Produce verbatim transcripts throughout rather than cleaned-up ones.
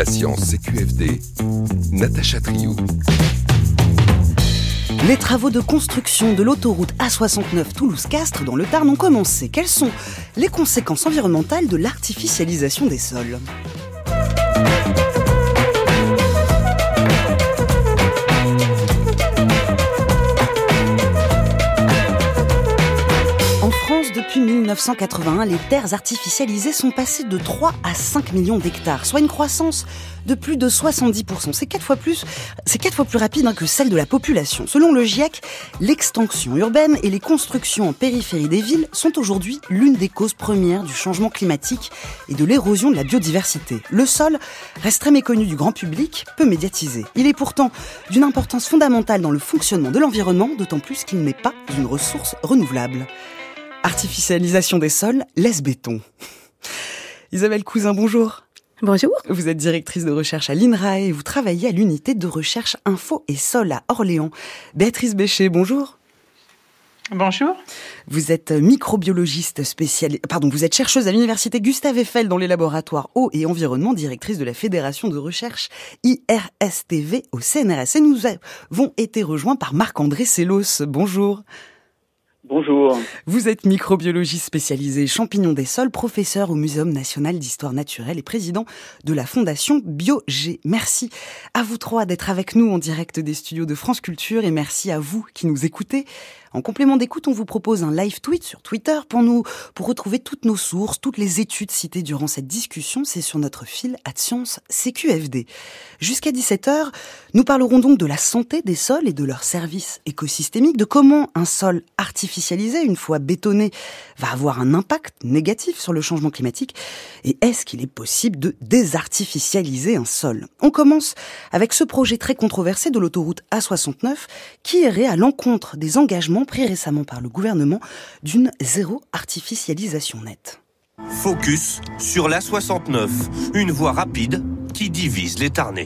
La science C Q F D, Natacha Triou. Les travaux de construction de l'autoroute A soixante-neuf Toulouse-Castres dans le Tarn ont commencé. Quelles sont les conséquences environnementales de l'artificialisation des sols ? Depuis mille neuf cent quatre-vingt-un, les terres artificialisées sont passées de trois à cinq millions d'hectares, soit une croissance de plus de soixante-dix pour cent. C'est quatre fois plus, c'est quatre fois plus rapide hein, que celle de la population. Selon le GIEC, l'extension urbaine et les constructions en périphérie des villes sont aujourd'hui l'une des causes premières du changement climatique et de l'érosion de la biodiversité. Le sol reste très méconnu du grand public, peu médiatisé. Il est pourtant d'une importance fondamentale dans le fonctionnement de l'environnement, d'autant plus qu'il n'est pas une ressource renouvelable. Artificialisation des sols, laisse béton. Isabelle Cousin, bonjour. Bonjour. Vous êtes directrice de recherche à l'INRAE et vous travaillez à l'unité de recherche Info et Sol à Orléans. Béatrice Bécher, bonjour. Bonjour. Vous êtes microbiologiste spécialisée, pardon, vous êtes chercheuse à l'université Gustave Eiffel dans les laboratoires eau et environnement, directrice de la Fédération de recherche I R S T V au C N R S. Et nous avons été rejoints par Marc-André Sellos. Bonjour. Bonjour. Vous êtes microbiologiste spécialisé champignons des sols, professeur au Muséum national d'histoire naturelle et président de la fondation BioG. Merci à vous trois d'être avec nous en direct des studios de France Culture et merci à vous qui nous écoutez. En complément d'écoute, on vous propose un live tweet sur Twitter pour nous, pour retrouver toutes nos sources, toutes les études citées durant cette discussion. C'est sur notre fil @science C Q F D. Jusqu'à dix-sept heures, nous parlerons donc de la santé des sols et de leurs services écosystémiques, de comment un sol artificialisé, une fois bétonné, va avoir un impact négatif sur le changement climatique. Et est-ce qu'il est possible de désartificialiser un sol ? On commence avec ce projet très controversé de l'autoroute A soixante-neuf qui irait à l'encontre des engagements pris récemment par le gouvernement d'une zéro artificialisation nette. Focus sur l'A soixante-neuf, une voie rapide qui divise les Tarnais.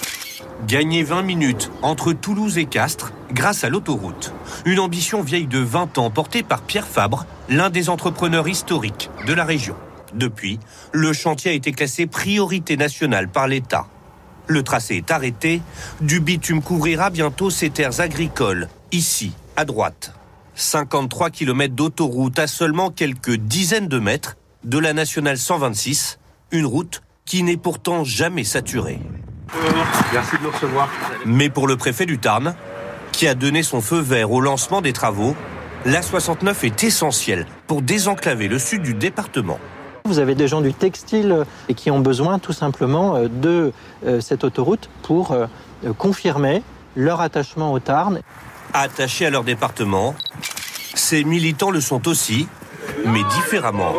Gagner vingt minutes entre Toulouse et Castres grâce à l'autoroute. Une ambition vieille de vingt ans portée par Pierre Fabre, l'un des entrepreneurs historiques de la région. Depuis, le chantier a été classé priorité nationale par l'État. Le tracé est arrêté, du bitume couvrira bientôt ces terres agricoles, ici, à droite. cinquante-trois kilomètres d'autoroute à seulement quelques dizaines de mètres de la nationale cent vingt-six, une route qui n'est pourtant jamais saturée. Merci de nous recevoir. Mais pour le préfet du Tarn, qui a donné son feu vert au lancement des travaux, l'A soixante-neuf est essentielle pour désenclaver le sud du département. Vous avez des gens du textile qui ont besoin tout simplement de cette autoroute pour confirmer leur attachement au Tarn. Attachés à leur département, ces militants le sont aussi, mais différemment.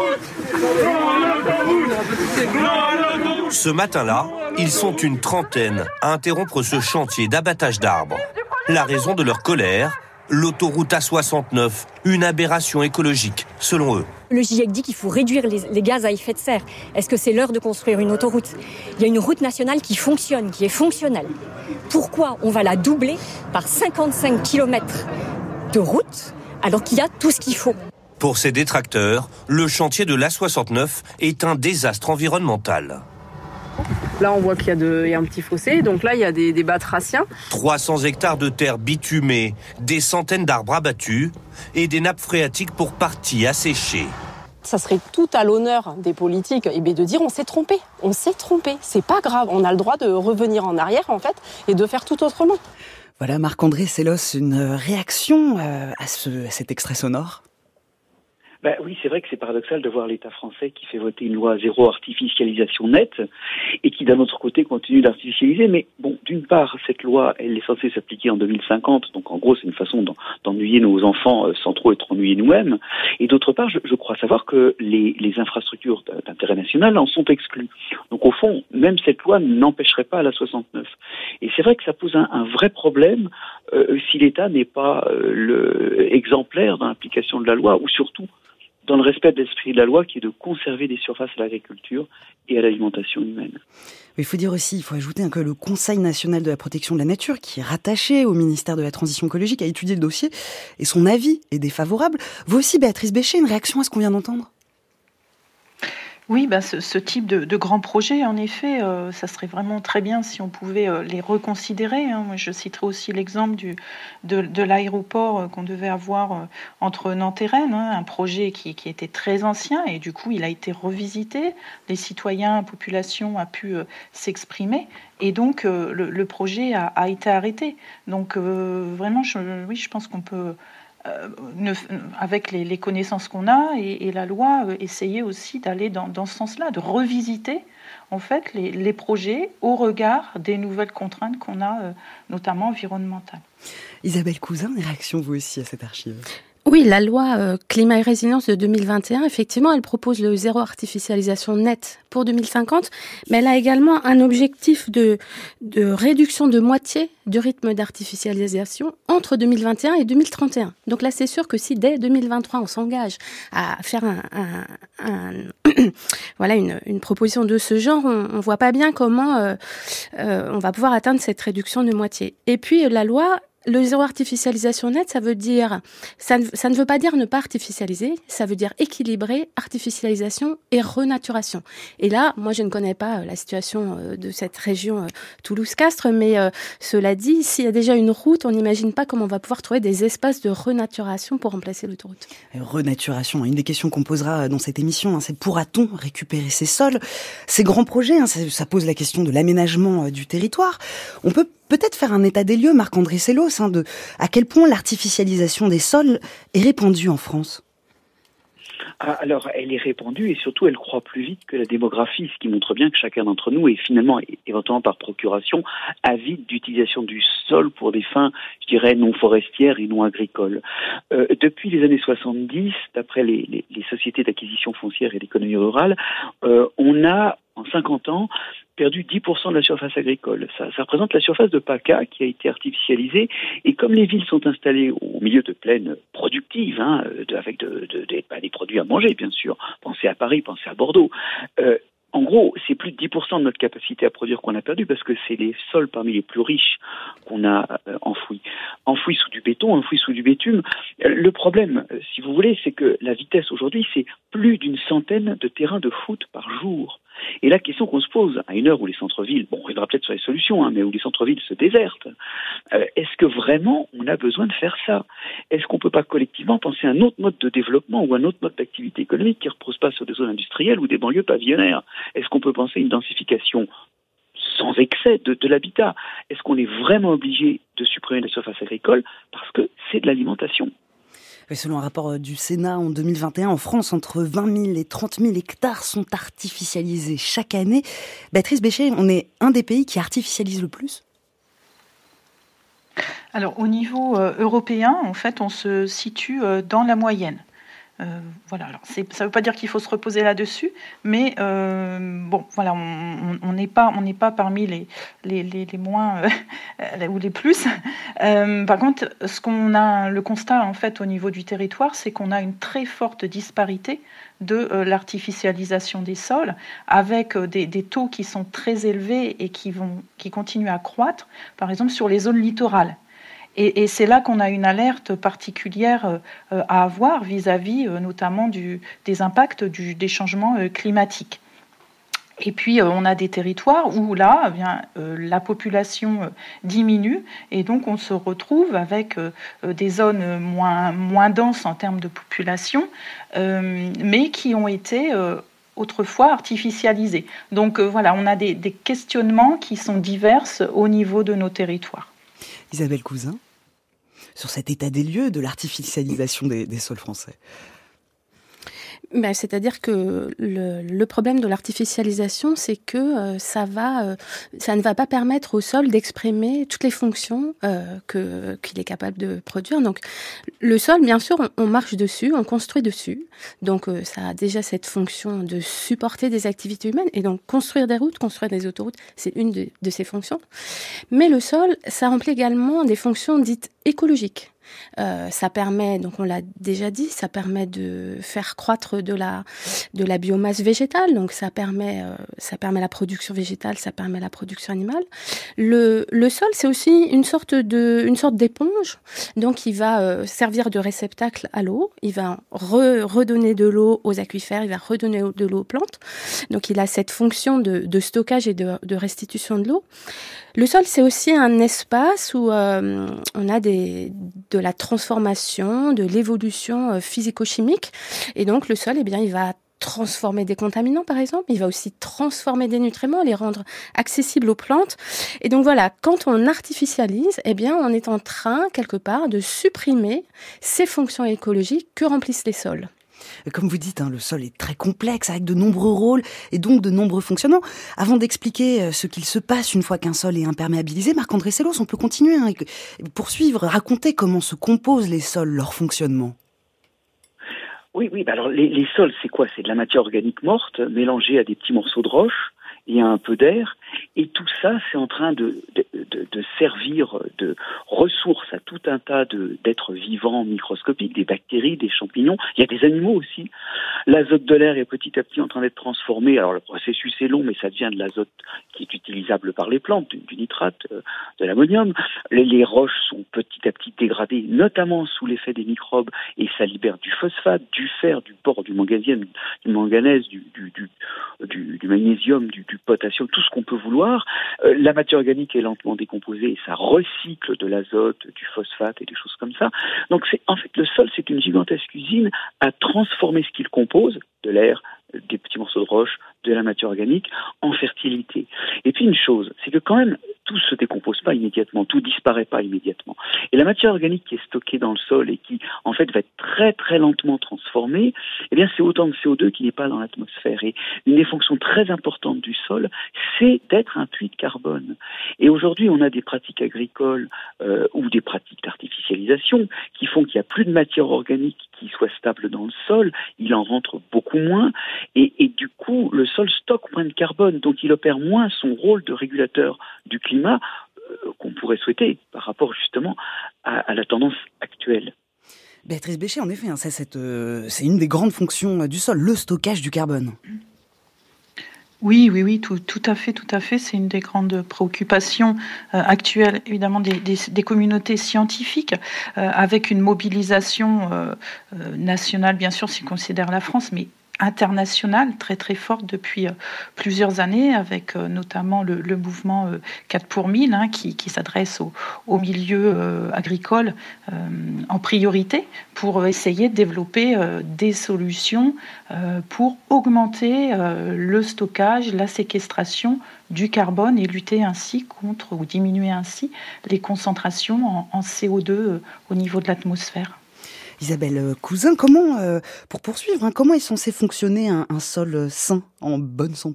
Ce matin-là, ils sont une trentaine à interrompre ce chantier d'abattage d'arbres. La raison de leur colère, l'autoroute A soixante-neuf, une aberration écologique, selon eux. Le GIEC dit qu'il faut réduire les, les gaz à effet de serre. Est-ce que c'est l'heure de construire une autoroute ? Il y a une route nationale qui fonctionne, qui est fonctionnelle. Pourquoi on va la doubler par cinquante-cinq kilomètres de route alors qu'il y a tout ce qu'il faut ? Pour ces détracteurs, le chantier de l'A soixante-neuf est un désastre environnemental. Là, on voit qu'il y a, de, il y a un petit fossé, donc là, il y a des, des batraciens. trois cents hectares de terre bitumée, des centaines d'arbres abattus et des nappes phréatiques pour partie asséchées. Ça serait tout à l'honneur des politiques et bien de dire on s'est trompé, on s'est trompé, c'est pas grave, on a le droit de revenir en arrière en fait et de faire tout autrement. Voilà Marc-André Sellos, une réaction à, ce, à cet extrait sonore ? Ben oui, c'est vrai que c'est paradoxal de voir l'État français qui fait voter une loi zéro artificialisation nette et qui d'un autre côté continue d'artificialiser. Mais bon, d'une part, cette loi, elle est censée s'appliquer en deux mille cinquante, donc en gros c'est une façon d'ennuyer nos enfants sans trop être ennuyés nous-mêmes. Et d'autre part, je, je crois savoir que les, les infrastructures d'intérêt national en sont exclues. Donc au fond, même cette loi n'empêcherait pas l'A soixante-neuf. Et c'est vrai que ça pose un, un vrai problème euh, si l'État n'est pas euh, le, exemplaire dans l'application de la loi ou surtout dans le respect de l'esprit de la loi qui est de conserver des surfaces à l'agriculture et à l'alimentation humaine. Il faut dire aussi, il faut ajouter que le Conseil national de la protection de la nature, qui est rattaché au ministère de la Transition écologique, a étudié le dossier et son avis est défavorable. Vous aussi, Béatrice Bécher, une réaction à ce qu'on vient d'entendre ? Oui, bah, ce, ce type de, de grand projet, en effet, euh, ça serait vraiment très bien si on pouvait euh, les reconsidérer. Hein. Moi, je citerai aussi l'exemple du, de, de l'aéroport euh, qu'on devait avoir euh, entre Nantes et Rennes, hein, un projet qui, qui était très ancien et du coup, il a été revisité. Les citoyens, la population a pu euh, s'exprimer et donc euh, le, le projet a, a été arrêté. Donc euh, vraiment, je, oui, je pense qu'on peut... Euh, ne, avec les, les connaissances qu'on a et, et la loi, euh, essayer aussi d'aller dans, dans ce sens-là, de revisiter en fait les, les projets au regard des nouvelles contraintes qu'on a, euh, notamment environnementales. Isabelle Cousin, une réaction vous aussi à cette archive? Oui, la loi euh, climat et résilience de deux mille vingt et un, effectivement, elle propose le zéro artificialisation nette pour deux mille cinquante, mais elle a également un objectif de, de réduction de moitié du rythme d'artificialisation entre deux mille vingt et un et deux mille trente et un. Donc là, c'est sûr que si dès deux mille vingt-trois, on s'engage à faire un, un, un voilà une, une proposition de ce genre, on, on voit pas bien comment euh, euh, on va pouvoir atteindre cette réduction de moitié. Et puis la loi, le zéro artificialisation nette, ça veut dire, ça ne, ça ne veut pas dire ne pas artificialiser, ça veut dire équilibrer artificialisation et renaturation. Et là, moi, je ne connais pas la situation de cette région Toulouse-Castres, mais euh, cela dit, s'il y a déjà une route, on n'imagine pas comment on va pouvoir trouver des espaces de renaturation pour remplacer l'autoroute. Renaturation, une des questions qu'on posera dans cette émission, hein, c'est pourra-t-on récupérer ces sols? Ces grands projets, hein, ça, ça pose la question de l'aménagement du territoire. On peut peut-être faire un état des lieux, Marc-André Sellos, hein, de à quel point l'artificialisation des sols est répandue en France. Ah, alors, elle est répandue et surtout, elle croît plus vite que la démographie, ce qui montre bien que chacun d'entre nous est finalement, éventuellement par procuration, avide d'utilisation du sol pour des fins, je dirais, non forestières et non agricoles. Euh, depuis les années soixante-dix, d'après les, les, les sociétés d'acquisition foncière et d'économie rurale, euh, on a, en cinquante ans, perdu dix pour cent de la surface agricole. Ça, ça représente la surface de PACA qui a été artificialisée. Et comme les villes sont installées au milieu de plaines productives, hein, de, avec de, de, de, bah, des produits à manger, bien sûr, pensez à Paris, pensez à Bordeaux, euh, en gros, c'est plus de dix pour cent de notre capacité à produire qu'on a perdu parce que c'est les sols parmi les plus riches qu'on a euh, enfouis. Enfouis sous du béton, enfouis sous du bitume. Euh, le problème, euh, si vous voulez, c'est que la vitesse aujourd'hui, c'est plus d'une centaine de terrains de foot par jour. Et la question qu'on se pose, à une heure où les centres-villes, bon, on reviendra peut-être sur les solutions, hein, mais où les centres-villes se désertent, euh, est-ce que vraiment on a besoin de faire ça? Est-ce qu'on peut pas collectivement penser à un autre mode de développement ou un autre mode d'activité économique qui ne repose pas sur des zones industrielles ou des banlieues pavillonnaires? Est-ce qu'on peut penser à une densification sans excès de, de l'habitat? Est-ce qu'on est vraiment obligé de supprimer la surface agricole parce que c'est de l'alimentation? Selon un rapport du Sénat en deux mille vingt et un, en France, entre vingt mille et trente mille hectares sont artificialisés chaque année. Béatrice Béchet, on est un des pays qui artificialise le plus? Alors, au niveau euh, européen, en fait, on se situe euh, dans la moyenne. Euh, voilà, alors c'est, ça ne veut pas dire qu'il faut se reposer là-dessus, mais euh, bon, voilà, on n'est pas, on n'est pas parmi les, les, les, les moins euh, ou les plus. Euh, par contre, ce qu'on a, le constat en fait au niveau du territoire, c'est qu'on a une très forte disparité de euh, l'artificialisation des sols, avec euh, des, des taux qui sont très élevés et qui vont, qui continuent à croître. Par exemple, sur les zones littorales. Et, et c'est là qu'on a une alerte particulière euh, à avoir vis-à-vis euh, notamment du, des impacts du, des changements euh, climatiques. Et puis, euh, on a des territoires où là, eh bien, euh, la population euh, diminue et donc on se retrouve avec euh, des zones moins, moins denses en termes de population, euh, mais qui ont été euh, autrefois artificialisées. Donc euh, voilà, on a des, des questionnements qui sont divers au niveau de nos territoires. Isabelle Cousin, sur cet état des lieux de l'artificialisation des, des sols français. Ben, c'est-à-dire que le, le problème de l'artificialisation, c'est que euh, ça va, euh, ça ne va pas permettre au sol d'exprimer toutes les fonctions euh, que qu'il est capable de produire. Donc, le sol, bien sûr, on, on marche dessus, on construit dessus. Donc, euh, ça a déjà cette fonction de supporter des activités humaines. Et donc, construire des routes, construire des autoroutes, c'est une de, de ces fonctions. Mais le sol, ça remplit également des fonctions dites écologiques. Euh, ça permet, donc on l'a déjà dit, ça permet de faire croître de la de la biomasse végétale. Donc ça permet euh, ça permet la production végétale, ça permet la production animale. Le le sol, c'est aussi une sorte de une sorte d'éponge. Donc il va euh, servir de réceptacle à l'eau. Il va re, redonner de l'eau aux aquifères. Il va redonner de l'eau aux plantes. Donc il a cette fonction de, de stockage et de, de restitution de l'eau. Le sol, c'est aussi un espace où euh, on a des, de la transformation, de l'évolution euh, physico-chimique. Et donc, le sol, eh bien, il va transformer des contaminants, par exemple. Il va aussi transformer des nutriments, les rendre accessibles aux plantes. Et donc, voilà, quand on artificialise, eh bien, on est en train, quelque part, de supprimer ces fonctions écologiques que remplissent les sols. Comme vous dites, hein, le sol est très complexe, avec de nombreux rôles et donc de nombreux fonctionnements. Avant d'expliquer ce qu'il se passe une fois qu'un sol est imperméabilisé, Marc-André Sellos, on peut continuer, hein, et poursuivre, raconter comment se composent les sols, leur fonctionnement. Oui, oui. Bah alors les, les sols, c'est quoi ? C'est de la matière organique morte mélangée à des petits morceaux de roche et à un peu d'air. Et tout ça, c'est en train de, de, de, de servir de ressource à tout un tas de, d'êtres vivants microscopiques, des bactéries, des champignons. Il y a des animaux aussi. L'azote de l'air est petit à petit en train d'être transformé. Alors le processus est long, mais ça devient de l'azote qui est utilisable par les plantes, du, du nitrate, euh, de l'ammonium. Les, les roches sont petit à petit dégradées, notamment sous l'effet des microbes, et ça libère du phosphate, du fer, du bore, du manganèse, du manganèse, du, du, du, du, du magnésium, du, du potassium, tout ce qu'on peut vouloir. Euh, la matière organique est lentement décomposée et ça recycle de l'azote, du phosphate et des choses comme ça. Donc c'est en fait le sol, c'est une gigantesque usine à transformer ce qu'il compose, de l'air, des petits morceaux de roche, de la matière organique, en fertilité. Et puis une chose, c'est que quand même, tout se décompose pas immédiatement, tout disparaît pas immédiatement. Et la matière organique qui est stockée dans le sol et qui, en fait, va être très très lentement transformée, eh bien c'est autant de C O deux qui n'est pas dans l'atmosphère. Et une des fonctions très importantes du sol, c'est d'être un puits de carbone. Et aujourd'hui, on a des pratiques agricoles euh, ou des pratiques d'artificialisation qui font qu'il n'y a plus de matière organique qui soit stable dans le sol, il en rentre beaucoup moins, et, et du coup, le sol stocke moins de carbone, donc il opère moins son rôle de régulateur du climat euh, qu'on pourrait souhaiter par rapport justement à, à la tendance actuelle. Béatrice Béchet, en effet, hein, c'est, cette, euh, c'est une des grandes fonctions du sol, le stockage du carbone. Oui, oui, oui, tout, tout à fait, tout à fait. C'est une des grandes préoccupations euh, actuelles, évidemment, des, des, des communautés scientifiques, euh, avec une mobilisation euh, euh, nationale, bien sûr, si on considère la France, mais internationale très très forte depuis euh, plusieurs années, avec euh, notamment le, le mouvement euh, quatre pour mille, hein, qui, qui s'adresse au, au milieu euh, agricole euh, en priorité, pour essayer de développer euh, des solutions euh, pour augmenter euh, le stockage, la séquestration du carbone et lutter ainsi contre, ou diminuer ainsi, les concentrations en, en C O deux euh, au niveau de l'atmosphère. Isabelle Cousin, comment, euh, pour poursuivre, hein, comment est censé fonctionner un, un sol sain, en bonne santé ?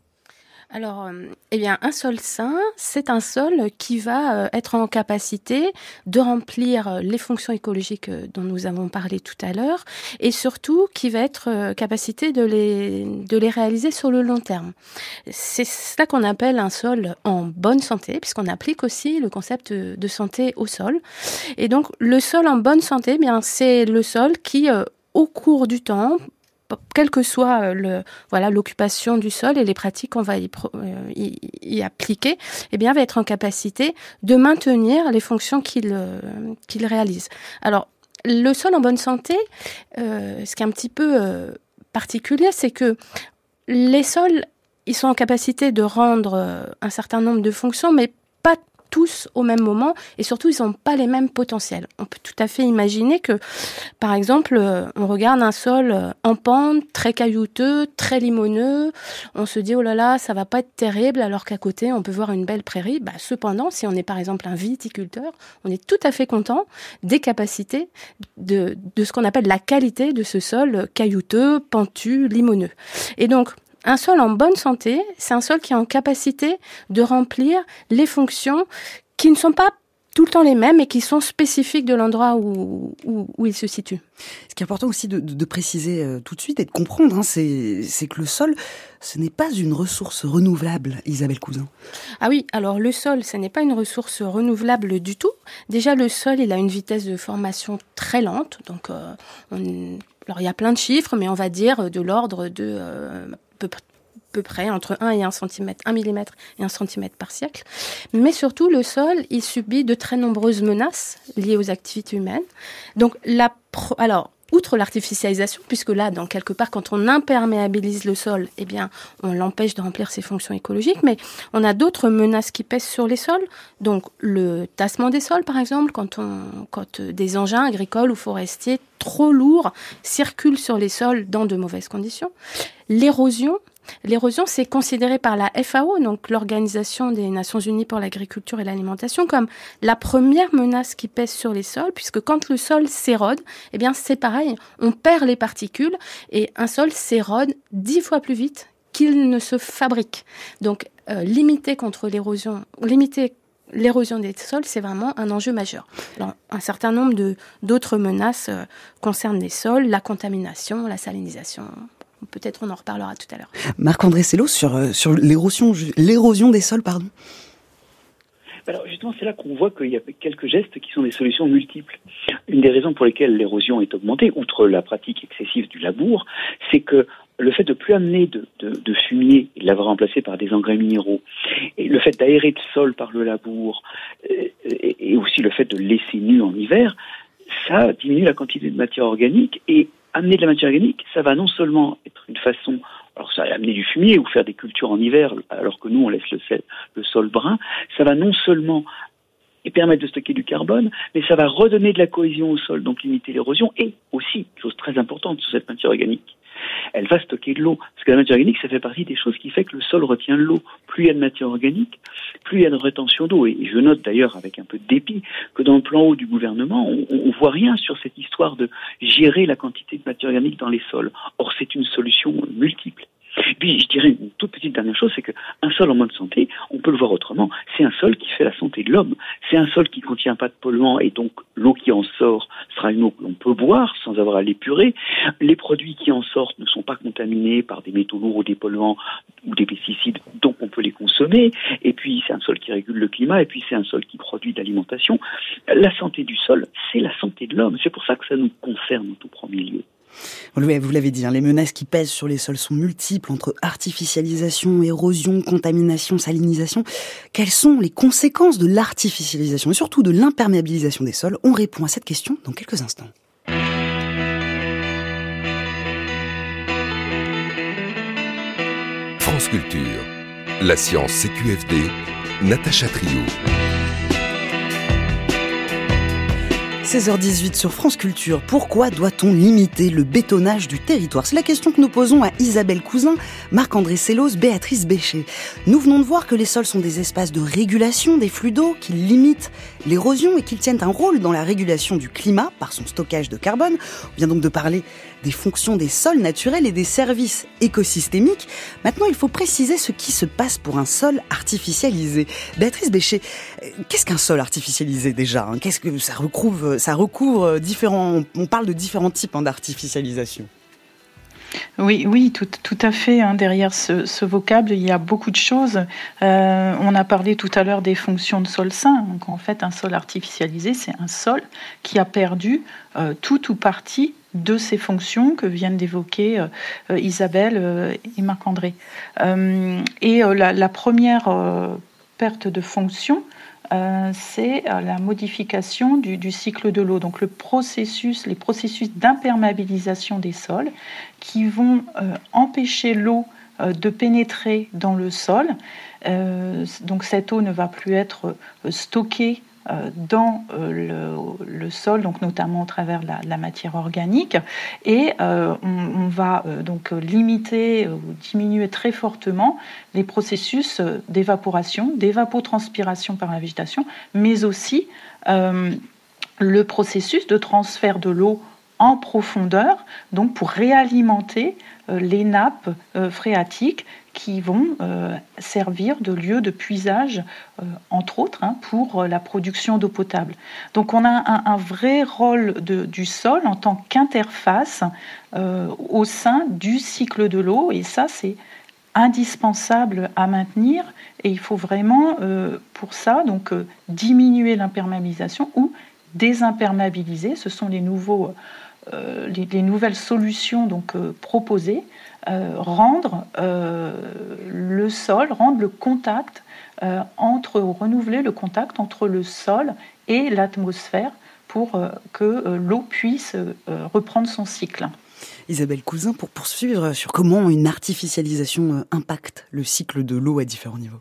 Alors, euh, eh bien, un sol sain, c'est un sol qui va euh, être en capacité de remplir euh, les fonctions écologiques euh, dont nous avons parlé tout à l'heure, et surtout qui va être euh, capacité de les de les réaliser sur le long terme. C'est cela qu'on appelle un sol en bonne santé, puisqu'on applique aussi le concept de, de santé au sol. Et donc, le sol en bonne santé, eh bien, c'est le sol qui, euh, au cours du temps, quelle que soit le, voilà, l'occupation du sol et les pratiques qu'on va y, euh, y, y appliquer, eh bien, va être en capacité de maintenir les fonctions qu'il, euh, qu'il réalise. Alors, le sol en bonne santé, euh, ce qui est un petit peu euh, particulier, c'est que les sols, ils sont en capacité de rendre euh, un certain nombre de fonctions, mais pas tous au même moment, et surtout ils n'ont pas les mêmes potentiels. On peut tout à fait imaginer que, par exemple, on regarde un sol en pente, très caillouteux, très limoneux, on se dit oh là là, ça va pas être terrible, alors qu'à côté on peut voir une belle prairie. Bah, cependant, si on est par exemple un viticulteur, on est tout à fait content des capacités de, de ce qu'on appelle la qualité de ce sol caillouteux, pentu, limoneux. Et donc, un sol en bonne santé, c'est un sol qui est en capacité de remplir les fonctions qui ne sont pas tout le temps les mêmes et qui sont spécifiques de l'endroit où, où, où ils se situent. Ce qui est important aussi de, de, de préciser euh, tout de suite et de comprendre, hein, c'est, c'est que le sol, ce n'est pas une ressource renouvelable, Isabelle Cousin. Ah oui, alors le sol, ce n'est pas une ressource renouvelable du tout. Déjà, le sol, il a une vitesse de formation très lente. Donc, euh, on, alors il y a plein de chiffres, mais on va dire de l'ordre de euh, peu près peu près entre un et un centimètre, un millimètre et un centimètre par siècle. Mais surtout, le sol, il subit de très nombreuses menaces liées aux activités humaines. Donc, la pro... alors, outre l'artificialisation, puisque là, dans quelque part, quand on imperméabilise le sol, eh bien, on l'empêche de remplir ses fonctions écologiques, mais on a d'autres menaces qui pèsent sur les sols. Donc, le tassement des sols, par exemple, quand, on, quand des engins agricoles ou forestiers trop lourds circulent sur les sols dans de mauvaises conditions. L'érosion, L'érosion, c'est considéré par la F A O, donc l'Organisation des Nations Unies pour l'agriculture et l'alimentation, comme la première menace qui pèse sur les sols, puisque quand le sol s'érode, eh bien c'est pareil, on perd les particules et un sol s'érode dix fois plus vite qu'il ne se fabrique. Donc euh, limiter contre l'érosion, limiter l'érosion des sols, c'est vraiment un enjeu majeur. Alors, un certain nombre de, d'autres menaces euh, concernent les sols, la contamination, la salinisation. Peut-être on en reparlera tout à l'heure. Marc-André Sellos, sur, sur l'érosion, l'érosion des sols, pardon. Alors justement, c'est là qu'on voit qu'il y a quelques gestes qui sont des solutions multiples. Une des raisons pour lesquelles l'érosion est augmentée, outre la pratique excessive du labour, c'est que le fait de plus amener de, de, de fumier et de l'avoir remplacé par des engrais minéraux, et le fait d'aérer le sol par le labour, et, et aussi le fait de le laisser nu en hiver, ça diminue la quantité de matière organique. Et amener de la matière organique, ça va non seulement être une façon, alors ça va amener du fumier ou faire des cultures en hiver, alors que nous on laisse le, sel, le sol brun, ça va non seulement et permettre de stocker du carbone, mais ça va redonner de la cohésion au sol, donc limiter l'érosion, et aussi, chose très importante sur cette matière organique, elle va stocker de l'eau. Parce que la matière organique, ça fait partie des choses qui fait que le sol retient de l'eau. Plus il y a de matière organique, plus il y a de rétention d'eau. Et je note d'ailleurs avec un peu de dépit que dans le plan haut du gouvernement, on, on voit rien sur cette histoire de gérer la quantité de matière organique dans les sols. Or, c'est une solution multiple. Puis, je dirais une toute petite dernière chose, c'est qu'un sol en bonne santé, on peut le voir autrement, c'est un sol qui fait la santé de l'homme. C'est un sol qui ne contient pas de polluants et donc l'eau qui en sort sera une eau que l'on peut boire sans avoir à l'épurer. Les produits qui en sortent ne sont pas contaminés par des métaux lourds ou des polluants ou des pesticides, donc on peut les consommer. Et puis, c'est un sol qui régule le climat et puis c'est un sol qui produit de l'alimentation. La santé du sol, c'est la santé de l'homme. C'est pour ça que ça nous concerne en tout premier lieu. Vous l'avez dit, hein, les menaces qui pèsent sur les sols sont multiples, entre artificialisation, érosion, contamination, salinisation. Quelles sont les conséquences de l'artificialisation et surtout de l'imperméabilisation des sols? On répond à cette question dans quelques instants. France Culture, la science C Q F D, Natacha Trio. seize heures dix-huit sur France Culture. Pourquoi doit-on limiter le bétonnage du territoire? C'est la question que nous posons à Isabelle Cousin, Marc-André Sellos, Béatrice Béchet. Nous venons de voir que les sols sont des espaces de régulation des flux d'eau, qu'ils limitent l'érosion et qu'ils tiennent un rôle dans la régulation du climat par son stockage de carbone. On vient donc de parler des fonctions des sols naturels et des services écosystémiques. Maintenant, il faut préciser ce qui se passe pour un sol artificialisé. Béatrice Béchet, qu'est-ce qu'un sol artificialisé déjà? Qu'est-ce que ça recouvre, ça recouvre différents, on parle de différents types hein, d'artificialisation. Oui, oui, tout, tout à fait. Hein, derrière ce, ce vocable, il y a beaucoup de choses. Euh, on a parlé tout à l'heure des fonctions de sol sain. Donc, en fait, un sol artificialisé, c'est un sol qui a perdu euh, tout ou partie de ces fonctions que viennent d'évoquer euh, Isabelle euh, et Marc-André. Euh, et euh, la, la première euh, perte de fonction, Euh, c'est euh, la modification du, du cycle de l'eau, donc le processus, les processus d'imperméabilisation des sols qui vont euh, empêcher l'eau euh, de pénétrer dans le sol. Euh, donc cette eau ne va plus être euh, stockée euh, dans euh, le, le sol, donc notamment au travers de la, de la matière organique, et euh, on, on va euh, donc limiter ou diminuer très fortement les processus d'évaporation, d'évapotranspiration par la végétation, mais aussi euh, le processus de transfert de l'eau en profondeur, donc pour réalimenter euh, les nappes euh, phréatiques qui vont euh, servir de lieu de puisage, euh, entre autres, hein, pour euh, la production d'eau potable. Donc on a un, un vrai rôle de, du sol en tant qu'interface euh, au sein du cycle de l'eau, et ça c'est indispensable à maintenir, et il faut vraiment euh, pour ça donc euh, diminuer l'imperméabilisation ou désimperméabiliser. Ce sont les nouveaux euh, les, les nouvelles solutions donc euh, proposées. Euh, rendre euh, le sol, rendre le contact euh, entre, ou renouveler le contact entre le sol et l'atmosphère pour euh, que euh, l'eau puisse euh, reprendre son cycle. Isabelle Cousin, pour poursuivre sur comment une artificialisation impacte le cycle de l'eau à différents niveaux.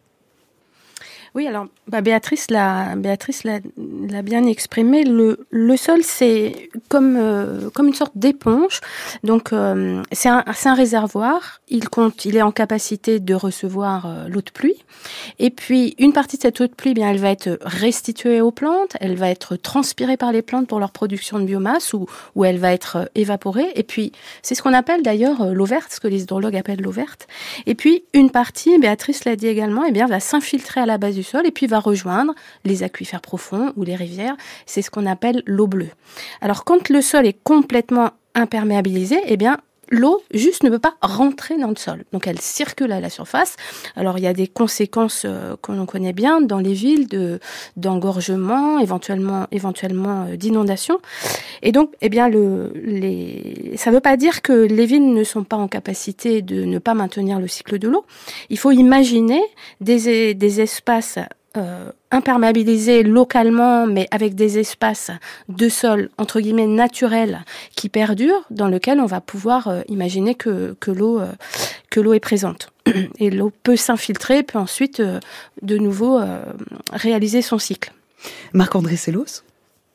Oui, alors bah, Béatrice l'a, Béatrice l'a, l'a bien exprimé. Le, le sol, c'est comme euh, comme une sorte d'éponge. Donc euh, c'est un c'est un réservoir. Il compte, il est en capacité de recevoir euh, l'eau de pluie. Et puis une partie de cette eau de pluie, bien, elle va être restituée aux plantes. Elle va être transpirée par les plantes pour leur production de biomasse, ou ou elle va être euh, évaporée. Et puis c'est ce qu'on appelle d'ailleurs euh, l'eau verte, ce que les hydrologues appellent l'eau verte. Et puis une partie, Béatrice l'a dit également, eh bien va s'infiltrer à la base du sol et puis va rejoindre les aquifères profonds ou les rivières. C'est ce qu'on appelle l'eau bleue. Alors quand le sol est complètement imperméabilisé, eh bien l'eau juste ne peut pas rentrer dans le sol. Donc elle circule à la surface. Alors il y a des conséquences euh, que l'on connaît bien dans les villes de d'engorgement, éventuellement éventuellement euh, d'inondation. Et donc eh bien le les ça veut pas dire que les villes ne sont pas en capacité de ne pas maintenir le cycle de l'eau. Il faut imaginer des des espaces Euh, imperméabilisés localement, mais avec des espaces de sol, entre guillemets, naturels, qui perdurent, dans lesquels on va pouvoir euh, imaginer que, que, l'eau, euh, que l'eau est présente. Et l'eau peut s'infiltrer, peut ensuite, euh, de nouveau, euh, réaliser son cycle. Marc-André Sellos ?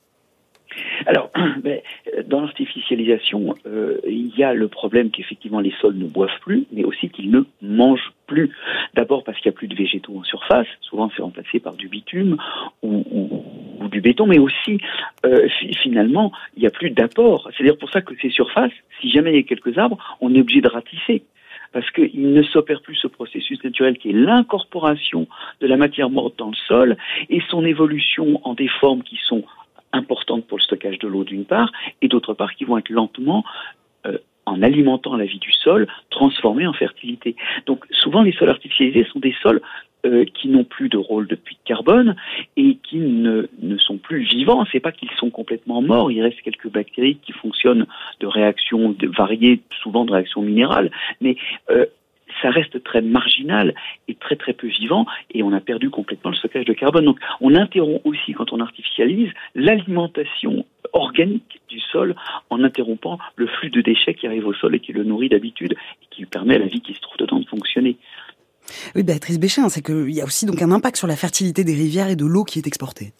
Alors, ben, dans l'artificialisation, euh, il y a le problème qu'effectivement les sols ne boivent plus, mais aussi qu'ils ne mangent plus. D'abord parce qu'il n'y a plus de végétaux en surface, souvent c'est remplacé par du bitume ou, ou, ou du béton, mais aussi euh, finalement il n'y a plus d'apport. C'est-à-dire pour ça que ces surfaces, si jamais il y a quelques arbres, on est obligé de ratisser. Parce qu'il ne s'opère plus ce processus naturel qui est l'incorporation de la matière morte dans le sol et son évolution en des formes qui sont importantes pour le stockage de l'eau d'une part, et d'autre part qui vont être lentement, euh, en alimentant la vie du sol, transformés en fertilité. Donc souvent les sols artificialisés sont des sols euh, qui n'ont plus de rôle de puits de carbone et qui ne, ne sont plus vivants. C'est pas qu'ils sont complètement morts, il reste quelques bactéries qui fonctionnent de réactions de, variées, souvent de réactions minérales, mais euh, ça reste très marginal et très très peu vivant, et on a perdu complètement le stockage de carbone. Donc on interrompt aussi, quand on artificialise, l'alimentation organique du sol en interrompant le flux de déchets qui arrive au sol et qui le nourrit d'habitude et qui lui permet à la vie qui se trouve dedans de fonctionner. Oui, Béatrice Béchin, c'est qu'il y a aussi donc un impact sur la fertilité des rivières et de l'eau qui est exportée.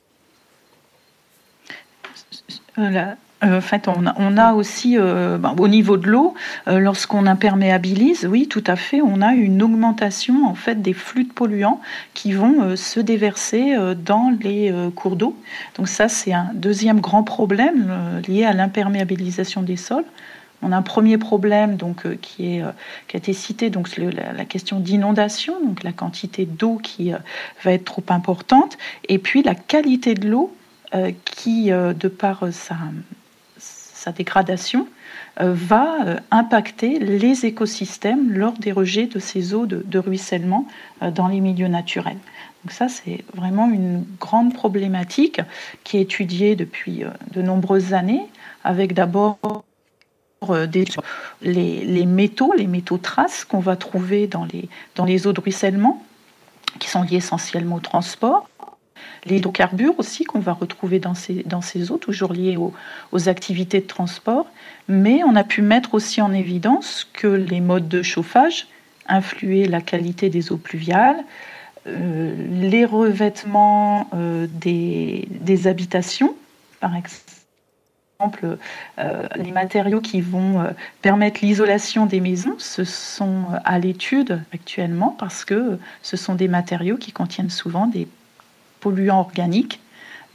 Euh, là. Euh, en fait, on a, on a aussi, euh, ben, au niveau de l'eau, euh, lorsqu'on imperméabilise, oui, tout à fait, on a une augmentation en fait des flux de polluants qui vont euh, se déverser euh, dans les euh, cours d'eau. Donc ça, c'est un deuxième grand problème euh, lié à l'imperméabilisation des sols. On a un premier problème donc euh, qui est euh, qui a été cité, donc le, la, la question d'inondation, donc la quantité d'eau qui euh, va être trop importante, et puis la qualité de l'eau euh, qui, euh, de par euh, sa sa dégradation, euh, va euh, impacter les écosystèmes lors des rejets de ces eaux de, de ruissellement euh, dans les milieux naturels. Donc ça, c'est vraiment une grande problématique qui est étudiée depuis euh, de nombreuses années, avec d'abord euh, des, les, les métaux, les métaux traces qu'on va trouver dans les, dans les eaux de ruissellement, qui sont liés essentiellement au transport. Les hydrocarbures aussi qu'on va retrouver dans ces, dans ces eaux, toujours liées aux, aux activités de transport. Mais on a pu mettre aussi en évidence que les modes de chauffage influaient la qualité des eaux pluviales, euh, les revêtements euh, des, des habitations, par exemple, euh, les matériaux qui vont euh, permettre l'isolation des maisons, ce sont à l'étude actuellement parce que ce sont des matériaux qui contiennent souvent des polluants organiques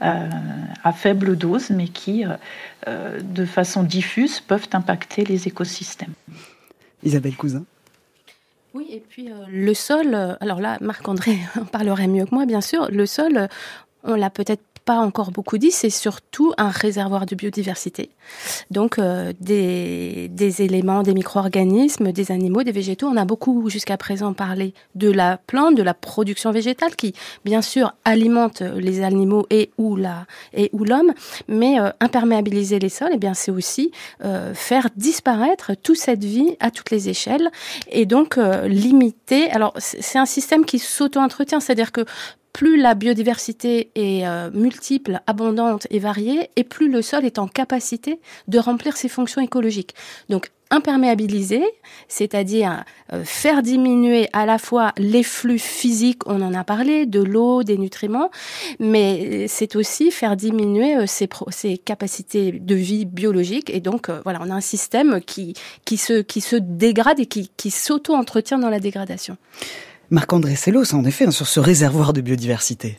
euh, à faible dose, mais qui, euh, de façon diffuse, peuvent impacter les écosystèmes. Isabelle Cousin. Oui, et puis euh, le sol, euh, alors là, Marc-André en parlerait mieux que moi, bien sûr. Le sol, euh, on l'a peut-être pas encore beaucoup dit, c'est surtout un réservoir de biodiversité. Donc, euh, des, des éléments, des micro-organismes, des animaux, des végétaux. On a beaucoup, jusqu'à présent, parlé de la plante, de la production végétale, qui, bien sûr, alimente les animaux et ou, la, et, ou l'homme. Mais euh, imperméabiliser les sols, eh bien, c'est aussi euh, faire disparaître toute cette vie à toutes les échelles. Et donc, euh, limiter... Alors, c'est un système qui s'auto-entretient, c'est-à-dire que plus la biodiversité est euh, multiple, abondante et variée, et plus le sol est en capacité de remplir ses fonctions écologiques. Donc, imperméabiliser, c'est-à-dire euh, faire diminuer à la fois les flux physiques, on en a parlé, de l'eau, des nutriments, mais c'est aussi faire diminuer euh, ses, pro- ses capacités de vie biologique. Et donc, euh, voilà, on a un système qui, qui, se, qui se dégrade et qui, qui s'auto-entretient dans la dégradation. Marc-André Sellos, en effet, hein, sur ce réservoir de biodiversité.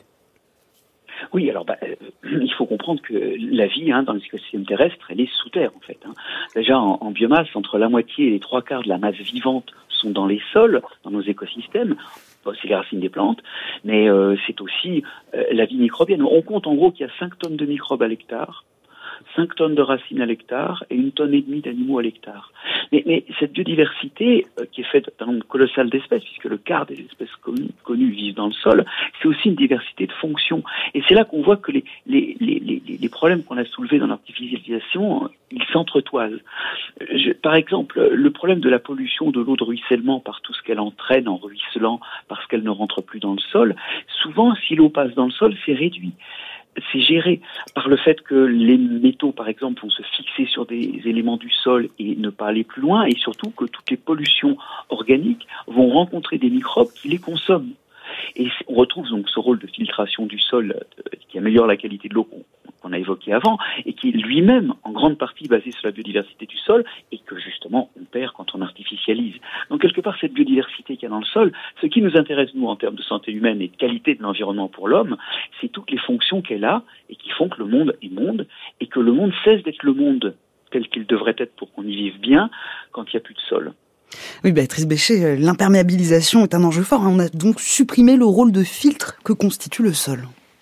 Oui, alors bah, euh, il faut comprendre que la vie hein, dans les écosystèmes terrestres, elle est sous terre en fait. Hein. Déjà en, en biomasse, entre la moitié et les trois quarts de la masse vivante sont dans les sols, dans nos écosystèmes. Bon, c'est les racines des plantes, mais euh, c'est aussi euh, la vie microbienne. On compte en gros qu'il y a cinq tonnes de microbes à l'hectare, cinq tonnes de racines à l'hectare et une tonne et demie d'animaux à l'hectare. Mais, mais cette biodiversité, euh, qui est faite d'un nombre colossal d'espèces, puisque le quart des espèces connues, connues vivent dans le sol, c'est aussi une diversité de fonctions. Et c'est là qu'on voit que les, les, les, les, les problèmes qu'on a soulevés dans l'artificialisation, euh, ils s'entretoisent. Je, par exemple, le problème de la pollution de l'eau de ruissellement par tout ce qu'elle entraîne en ruisselant, parce qu'elle ne rentre plus dans le sol, souvent, si l'eau passe dans le sol, c'est réduit. C'est géré par le fait que les métaux, par exemple, vont se fixer sur des éléments du sol et ne pas aller plus loin, et surtout que toutes les pollutions organiques vont rencontrer des microbes qui les consomment. Et on retrouve donc ce rôle de filtration du sol euh, qui améliore la qualité de l'eau qu'on, qu'on a évoqué avant, et qui est lui-même en grande partie basé sur la biodiversité du sol, et que justement on perd quand on artificialise. Donc quelque part cette biodiversité qu'il y a dans le sol, ce qui nous intéresse nous en termes de santé humaine et de qualité de l'environnement pour l'homme, c'est toutes les fonctions qu'elle a et qui font que le monde est monde, et que le monde cesse d'être le monde tel qu'il devrait être pour qu'on y vive bien quand il n'y a plus de sol. Oui, Béatrice Béchet, l'imperméabilisation est un enjeu fort. On a donc supprimé le rôle de filtre que constitue le sol.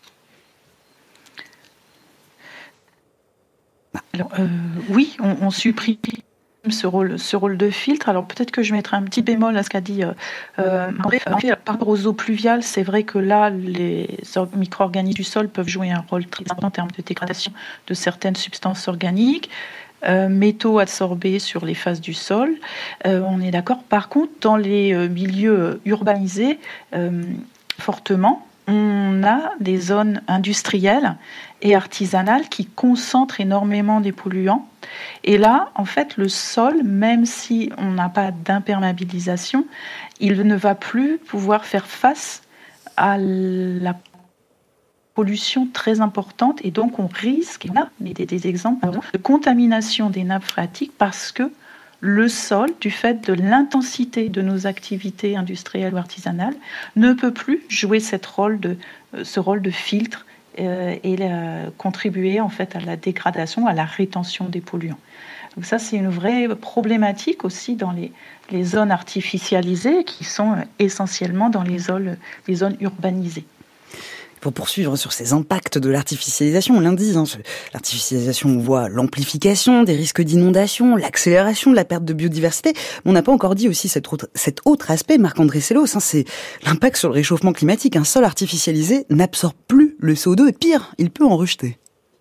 Alors, euh, oui, on, on supprime ce rôle, ce rôle de filtre. Alors peut-être que je mettrai un petit bémol à ce qu'a dit euh, euh, par rapport aux eaux pluviales. C'est vrai que là, les micro-organismes du sol peuvent jouer un rôle très important en termes de dégradation de certaines substances organiques. Euh, métaux adsorbés sur les faces du sol. Euh, on est d'accord. Par contre, dans les euh, milieux urbanisés, euh, fortement, on a des zones industrielles et artisanales qui concentrent énormément des polluants. Et là, en fait, le sol, même si on n'a pas d'imperméabilisation, il ne va plus pouvoir faire face à la pollution très importante, et donc on risque, là, des, des exemples pardon, de contamination des nappes phréatiques, parce que le sol, du fait de l'intensité de nos activités industrielles ou artisanales, ne peut plus jouer cette rôle de, ce rôle de filtre euh, et euh, contribuer en fait à la dégradation, à la rétention des polluants. Donc ça, c'est une vraie problématique aussi dans les, les zones artificialisées, qui sont essentiellement dans les zones, les zones urbanisées. Pour poursuivre sur ces impacts de l'artificialisation, on l'indique, hein, l'artificialisation, on voit l'amplification des risques d'inondation, l'accélération de la perte de biodiversité. Mais on n'a pas encore dit aussi cet autre, cet autre aspect, Marc-André Sellos, hein, c'est l'impact sur le réchauffement climatique. Un sol artificialisé n'absorbe plus le C O deux, et pire, il peut en rejeter.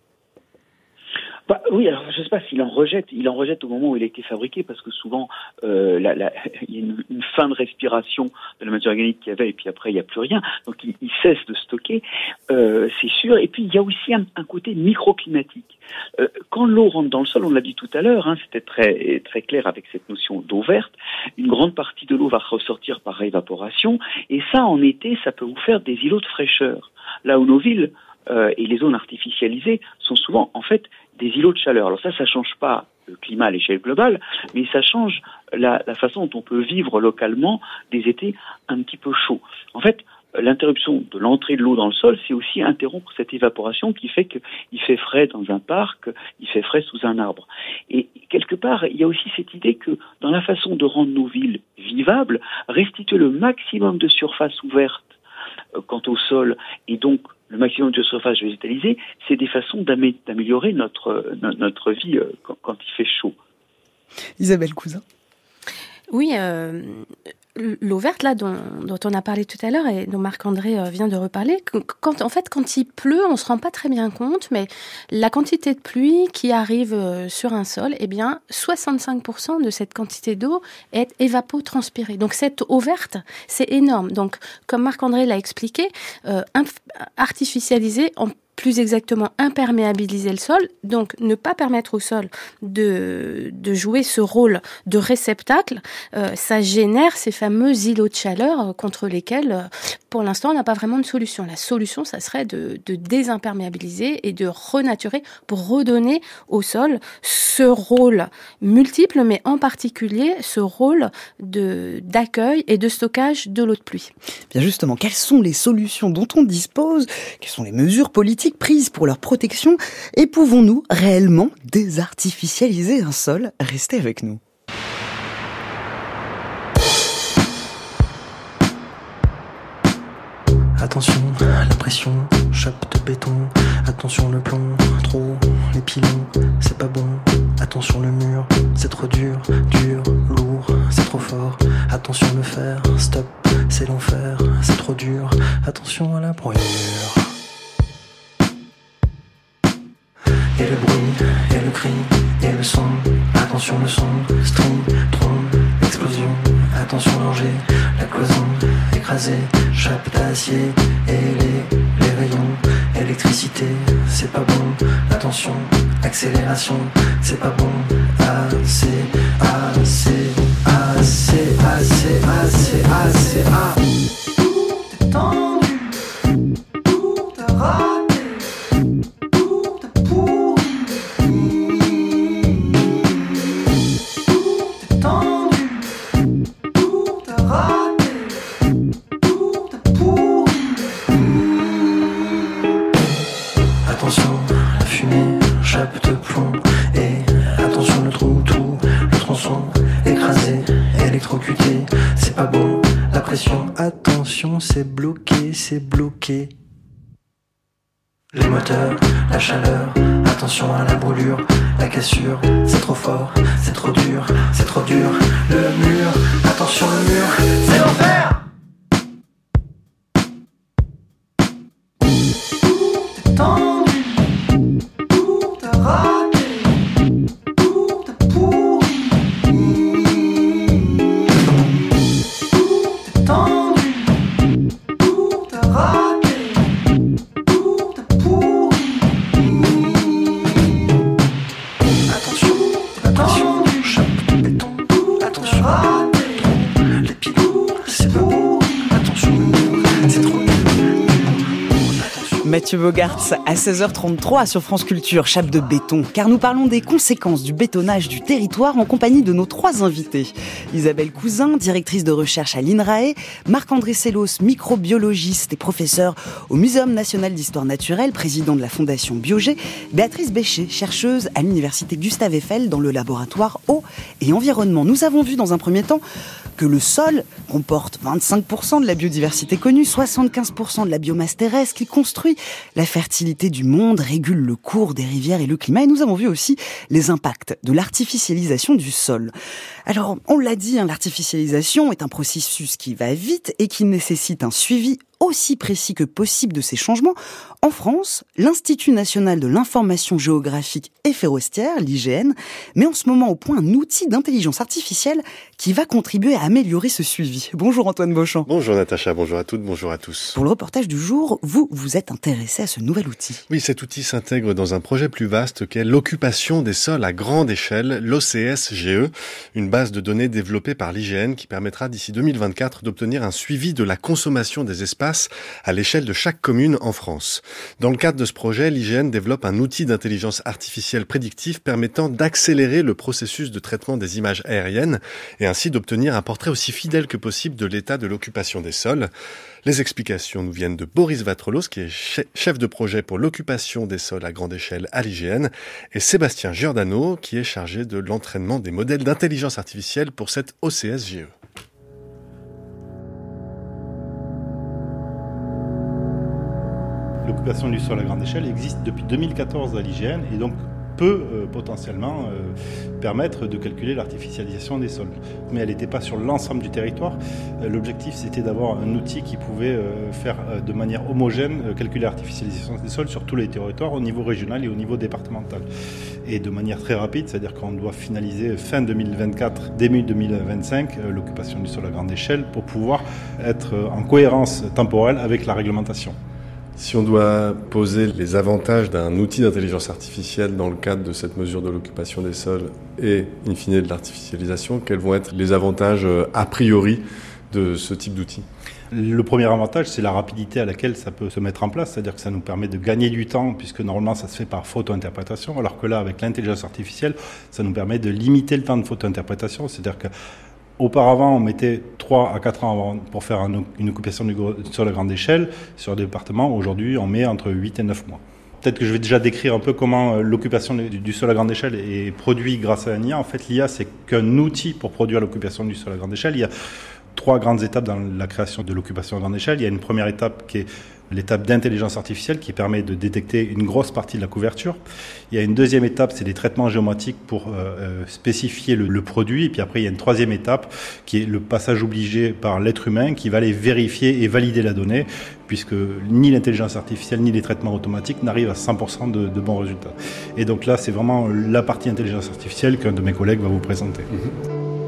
Bah, oui, alors je ne sais pas s'il en rejette. Il en rejette au moment où il a été fabriqué, parce que souvent euh, la, la, il y a une, une fin de respiration de la matière organique qu'il y avait, et puis après il n'y a plus rien. Donc il, il cesse de stocker, euh, c'est sûr. Et puis il y a aussi un, un côté microclimatique. Euh, quand l'eau rentre dans le sol, on l'a dit tout à l'heure, hein, c'était très très clair avec cette notion d'eau verte. Une grande partie de l'eau va ressortir par évaporation, et ça en été, ça peut vous faire des îlots de fraîcheur. Là où nos villes euh, et les zones artificialisées sont souvent en fait des îlots de chaleur. Alors ça, ça change pas le climat à l'échelle globale, mais ça change la, la façon dont on peut vivre localement des étés un petit peu chauds. En fait, l'interruption de l'entrée de l'eau dans le sol, c'est aussi interrompre cette évaporation qui fait qu'il fait frais dans un parc, il fait frais sous un arbre. Et quelque part, il y a aussi cette idée que dans la façon de rendre nos villes vivables, restituer le maximum de surface ouverte euh, quant au sol et donc le maximum de surface végétalisée, c'est des façons d'amé- d'améliorer notre, notre, notre vie euh, quand, quand il fait chaud. Isabelle Cousin. Oui, euh, l'eau verte là dont, dont on a parlé tout à l'heure et dont Marc-André vient de reparler, quand, en fait quand il pleut, on se rend pas très bien compte, mais la quantité de pluie qui arrive sur un sol, eh bien soixante-cinq pour cent de cette quantité d'eau est évapotranspirée. Donc cette eau verte, c'est énorme. Donc comme Marc-André l'a expliqué, euh, artificialiser en plus exactement imperméabiliser le sol, donc ne pas permettre au sol de, de jouer ce rôle de réceptacle, euh, ça génère ces fameux îlots de chaleur euh, contre lesquels, euh, pour l'instant, on n'a pas vraiment de solution. La solution, ça serait de, de désimperméabiliser et de renaturer pour redonner au sol ce rôle multiple, mais en particulier ce rôle de, d'accueil et de stockage de l'eau de pluie. Bien justement, quelles sont les solutions dont on dispose ? Quelles sont les mesures politiques prises pour leur protection et pouvons-nous réellement désartificialiser un sol ? Restez avec nous. Attention, la pression, choc de béton. Attention le plomb, trop, les pilons, c'est pas bon. Attention le mur, c'est trop dur, dur, lourd, c'est trop fort. Attention le fer, stop, c'est l'enfer, c'est trop dur. Attention à la brûlure. Et le bruit, et le cri, et le son. Attention le son, string, trombe, explosion. Attention danger, la cloison, écrasée, chape d'acier. Et les, les rayons, électricité, c'est pas bon. Attention, accélération, c'est pas bon. Assez, assez, assez, assez, assez, assez, assez. Tout est tendu, tout est raté. Attention, la fumée, chape de plomb. Et attention le trou, tout, le tronçon, écrasé, électrocuté. C'est pas bon, la pression, attention, c'est bloqué, c'est bloqué. Les moteurs, la chaleur, attention à la brûlure, la cassure, c'est trop fort, c'est trop dur, c'est trop dur. Le mur, attention le mur, c'est l'enfer. Tout est tendu. Mathieu Bogarts à seize heures trente-trois sur France Culture, chape de béton, car nous parlons des conséquences du bétonnage du territoire en compagnie de nos trois invités. Isabelle Cousin, directrice de recherche à l'INRAE, Marc-André Sellos, microbiologiste et professeur au Muséum national d'histoire naturelle, président de la Fondation Biogé, Béatrice Bécher, chercheuse à l'université Gustave Eiffel dans le laboratoire eau et environnement. Nous avons vu dans un premier temps que le sol comporte vingt-cinq pour cent de la biodiversité connue, soixante-quinze pour cent de la biomasse terrestre, qu'il construit la fertilité du monde, régule le cours des rivières et le climat. Et nous avons vu aussi les impacts de l'artificialisation du sol. Alors, on l'a dit, hein, l'artificialisation est un processus qui va vite et qui nécessite un suivi aussi précis que possible de ces changements. En France, l'Institut national de l'information géographique et forestière, l'I G N, met en ce moment au point un outil d'intelligence artificielle qui va contribuer à améliorer ce suivi. Bonjour Antoine Beauchamp. Bonjour Natacha, bonjour à toutes, bonjour à tous. Pour le reportage du jour, vous vous êtes intéressé à ce nouvel outil. Oui, cet outil s'intègre dans un projet plus vaste qu'est l'occupation des sols à grande échelle, l'O C S G E, une base de données développée par l'I G N qui permettra d'ici deux mille vingt-quatre d'obtenir un suivi de la consommation des espaces à l'échelle de chaque commune en France. Dans le cadre de ce projet, l'I G N développe un outil d'intelligence artificielle prédictive permettant d'accélérer le processus de traitement des images aériennes et ainsi d'obtenir un portrait aussi fidèle que possible de l'état de l'occupation des sols. Les explications nous viennent de Boris Vatrolos, qui est chef de projet pour l'occupation des sols à grande échelle à l'I G N, et Sébastien Giordano, qui est chargé de l'entraînement des modèles d'intelligence artificielle pour cette O C S G E. L'occupation du sol à grande échelle existe depuis deux mille quatorze à l'I G N et donc peut euh, potentiellement euh, permettre de calculer l'artificialisation des sols. Mais elle n'était pas sur l'ensemble du territoire. Euh, l'objectif, c'était d'avoir un outil qui pouvait euh, faire euh, de manière homogène euh, calculer l'artificialisation des sols sur tous les territoires au niveau régional et au niveau départemental. Et de manière très rapide, c'est-à-dire qu'on doit finaliser fin deux mille vingt-quatre, début deux mille vingt-cinq, euh, l'occupation du sol à grande échelle pour pouvoir être euh, en cohérence temporelle avec la réglementation. Si on doit poser les avantages d'un outil d'intelligence artificielle dans le cadre de cette mesure de l'occupation des sols et, in fine, de l'artificialisation, quels vont être les avantages a priori de ce type d'outil ? Le premier avantage, c'est la rapidité à laquelle ça peut se mettre en place, c'est-à-dire que ça nous permet de gagner du temps, puisque normalement ça se fait par photo-interprétation, alors que là, avec l'intelligence artificielle, ça nous permet de limiter le temps de photo-interprétation, c'est-à-dire que auparavant, on mettait trois à quatre ans avant pour faire un, une occupation du sol à grande échelle sur des départements. Aujourd'hui, on met entre huit et neuf mois. Peut-être que je vais déjà décrire un peu comment l'occupation du, du sol à grande échelle est produite grâce à l'I A. En fait, l'I A, c'est qu'un outil pour produire l'occupation du sol à grande échelle. Il y a trois grandes étapes dans la création de l'occupation à grande échelle. Il y a une première étape qui est l'étape d'intelligence artificielle qui permet de détecter une grosse partie de la couverture. Il y a une deuxième étape, c'est des traitements géomatiques pour euh, spécifier le, le produit. Et puis après, il y a une troisième étape qui est le passage obligé par l'être humain qui va aller vérifier et valider la donnée, puisque ni l'intelligence artificielle ni les traitements automatiques n'arrivent à cent pour cent de, de bons résultats. Et donc là, c'est vraiment la partie intelligence artificielle qu'un de mes collègues va vous présenter. Mmh.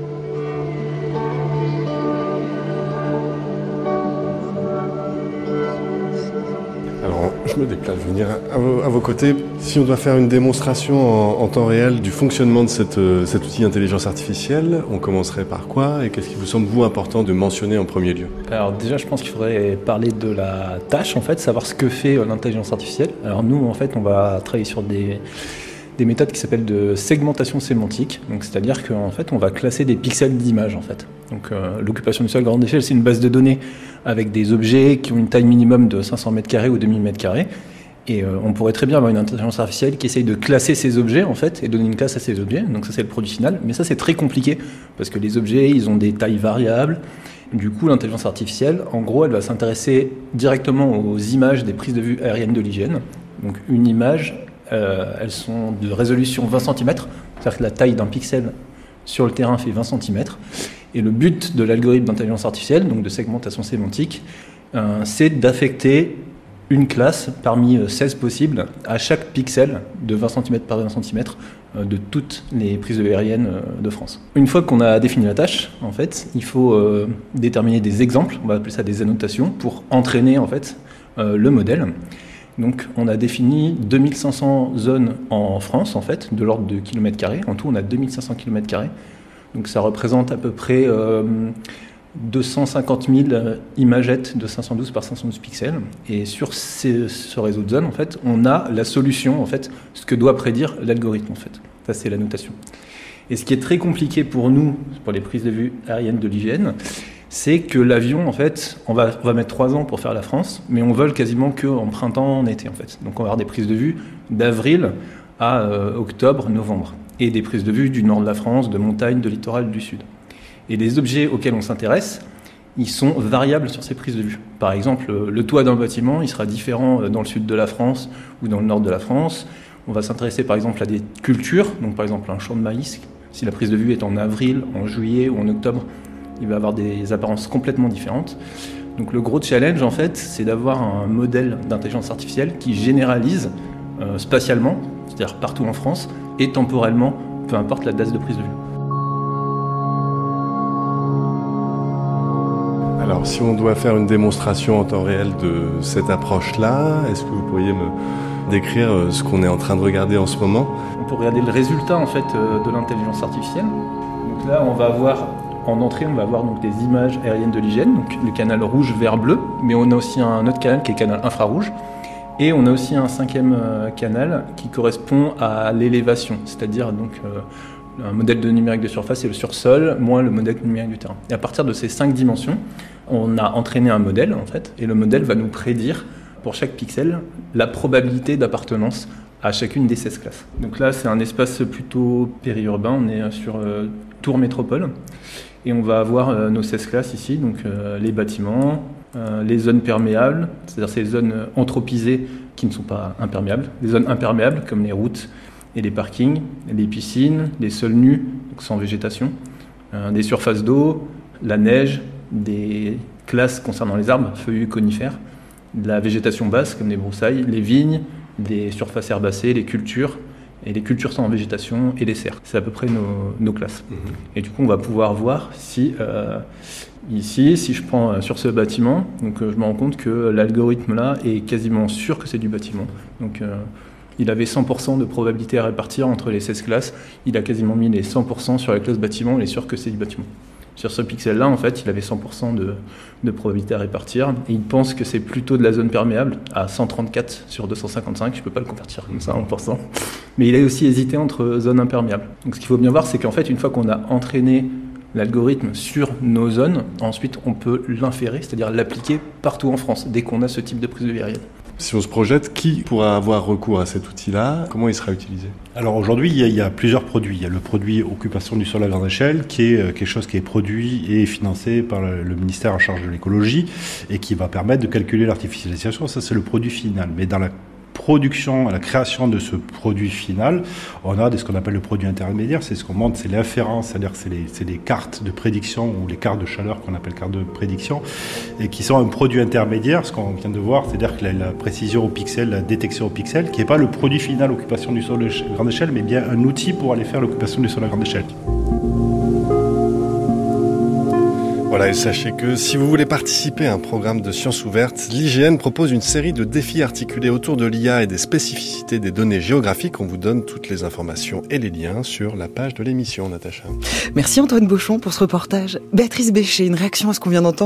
Je me déplace, je vais venir à vos, à vos côtés. Si on doit faire une démonstration en, en temps réel du fonctionnement de cette, cet outil d'intelligence artificielle, on commencerait par quoi et qu'est-ce qui vous semble, vous, important de mentionner en premier lieu ? Alors déjà, je pense qu'il faudrait parler de la tâche, en fait, savoir ce que fait l'intelligence artificielle. Alors nous, en fait, on va travailler sur des... des méthodes qui s'appellent de segmentation sémantique. Donc, c'est-à-dire qu'en fait, on va classer des pixels d'images, en fait. Donc, euh, l'occupation du sol à grande échelle, c'est une base de données avec des objets qui ont une taille minimum de cinq cents mètres carrés ou deux mille mètres carrés. Et euh, on pourrait très bien avoir une intelligence artificielle qui essaye de classer ces objets, en fait, et donner une classe à ces objets. Donc, ça, c'est le produit final. Mais ça, c'est très compliqué parce que les objets, ils ont des tailles variables. Du coup, l'intelligence artificielle, en gros, elle va s'intéresser directement aux images des prises de vue aériennes de l'I G N. Donc, une image... Euh, elles sont de résolution vingt centimètres, c'est-à-dire que la taille d'un pixel sur le terrain fait vingt centimètres. Et le but de l'algorithme d'intelligence artificielle, donc de segmentation sémantique, euh, c'est d'affecter une classe parmi seize possibles à chaque pixel de vingt centimètres par vingt centimètres euh, de toutes les prises de vue aériennes euh, de France. Une fois qu'on a défini la tâche, en fait, il faut euh, déterminer des exemples, on va appeler ça des annotations, pour entraîner en fait euh, le modèle. Donc, on a défini deux mille cinq cents zones en France, en fait, de l'ordre de kilomètres carrés. En tout, on a deux mille cinq cents kilomètres carrés. Donc, ça représente à peu près euh, deux cent cinquante mille imagettes de cinq cent douze par cinq cent douze pixels. Et sur ces, ce réseau de zones, en fait, on a la solution, en fait, ce que doit prédire l'algorithme, en fait. Ça, c'est la notation. Et ce qui est très compliqué pour nous, pour les prises de vue aériennes de l'I G N, c'est que l'avion, en fait, on va, on va mettre trois ans pour faire la France, mais on vole quasiment qu'en printemps, en été, en fait. Donc on va avoir des prises de vue d'avril à euh, octobre, novembre, et des prises de vue du nord de la France, de montagne, de littoral du sud. Et les objets auxquels on s'intéresse, ils sont variables sur ces prises de vue. Par exemple, le toit d'un bâtiment, il sera différent dans le sud de la France ou dans le nord de la France. On va s'intéresser par exemple à des cultures, donc par exemple un champ de maïs. Si la prise de vue est en avril, en juillet ou en octobre, il va avoir des apparences complètement différentes. Donc le gros challenge, en fait, c'est d'avoir un modèle d'intelligence artificielle qui généralise euh, spatialement, c'est-à-dire partout en France, et temporellement, peu importe la date de prise de vue. Alors, si on doit faire une démonstration en temps réel de cette approche-là, est-ce que vous pourriez me décrire ce qu'on est en train de regarder en ce moment ? On peut regarder le résultat, en fait, de l'intelligence artificielle. Donc Donc là, on va avoir, en entrée, on va avoir donc des images aériennes de l'I G N, donc le canal rouge, vert, bleu, mais on a aussi un autre canal qui est le canal infrarouge. Et on a aussi un cinquième canal qui correspond à l'élévation, c'est-à-dire donc euh, un modèle de numérique de surface, c'est le sursol, moins le modèle numérique du terrain. Et à partir de ces cinq dimensions, on a entraîné un modèle, en fait, et le modèle va nous prédire, pour chaque pixel, la probabilité d'appartenance à chacune des seize classes. Donc là, c'est un espace plutôt périurbain, on est sur euh, Tours Métropole, et on va avoir euh, nos seize classes ici, donc euh, les bâtiments, euh, les zones perméables, c'est-à-dire ces zones anthropisées qui ne sont pas imperméables, les zones imperméables comme les routes et les parkings, les piscines, les sols nus, donc sans végétation, euh, des surfaces d'eau, la neige, des classes concernant les arbres, feuillus, conifères, de la végétation basse comme les broussailles, les vignes, des surfaces herbacées, les cultures, et les cultures sans végétation et les serres. C'est à peu près nos, nos classes. Mmh. Et du coup, on va pouvoir voir si, euh, ici, si je prends euh, sur ce bâtiment, donc euh, je me rends compte que l'algorithme là est quasiment sûr que c'est du bâtiment. Donc, euh, il avait cent pour cent de probabilité à répartir entre les seize classes. Il a quasiment mis les cent pour cent sur la classe bâtiment, il est sûr que c'est du bâtiment. Sur ce pixel-là, en fait, il avait cent pour cent de, de probabilité à répartir. Et il pense que c'est plutôt de la zone perméable, à cent trente-quatre sur deux cent cinquante-cinq. Je ne peux pas le convertir comme ça en pour cent. Mais il a aussi hésité entre zones imperméables. Donc ce qu'il faut bien voir, c'est qu'en fait, une fois qu'on a entraîné l'algorithme sur nos zones, ensuite, on peut l'inférer, c'est-à-dire l'appliquer partout en France, dès qu'on a ce type de prise de vue aérienne. Si on se projette, qui pourra avoir recours à cet outil-là ? Comment il sera utilisé ? Alors aujourd'hui, il y, a, il y a plusieurs produits. Il y a le produit occupation du sol à grande échelle, qui est quelque chose qui est produit et financé par le, le ministère en charge de l'écologie et qui va permettre de calculer l'artificialisation. Ça, c'est le produit final. Mais dans la production, à la création de ce produit final, on a ce qu'on appelle le produit intermédiaire, c'est ce qu'on montre, c'est l'inférence, c'est-à-dire que c'est les, c'est les cartes de prédiction ou les cartes de chaleur qu'on appelle cartes de prédiction, et qui sont un produit intermédiaire, ce qu'on vient de voir, c'est-à-dire que la, la précision au pixel, la détection au pixel, qui n'est pas le produit final occupation du sol à grande échelle, mais bien un outil pour aller faire l'occupation du sol à grande échelle. Voilà, et sachez que si vous voulez participer à un programme de sciences ouvertes, l'I G N propose une série de défis articulés autour de l'I A et des spécificités des données géographiques. On vous donne toutes les informations et les liens sur la page de l'émission, Natacha. Merci Antoine Beauchamp pour ce reportage. Béatrice Bécher, une réaction à ce qu'on vient d'entendre ?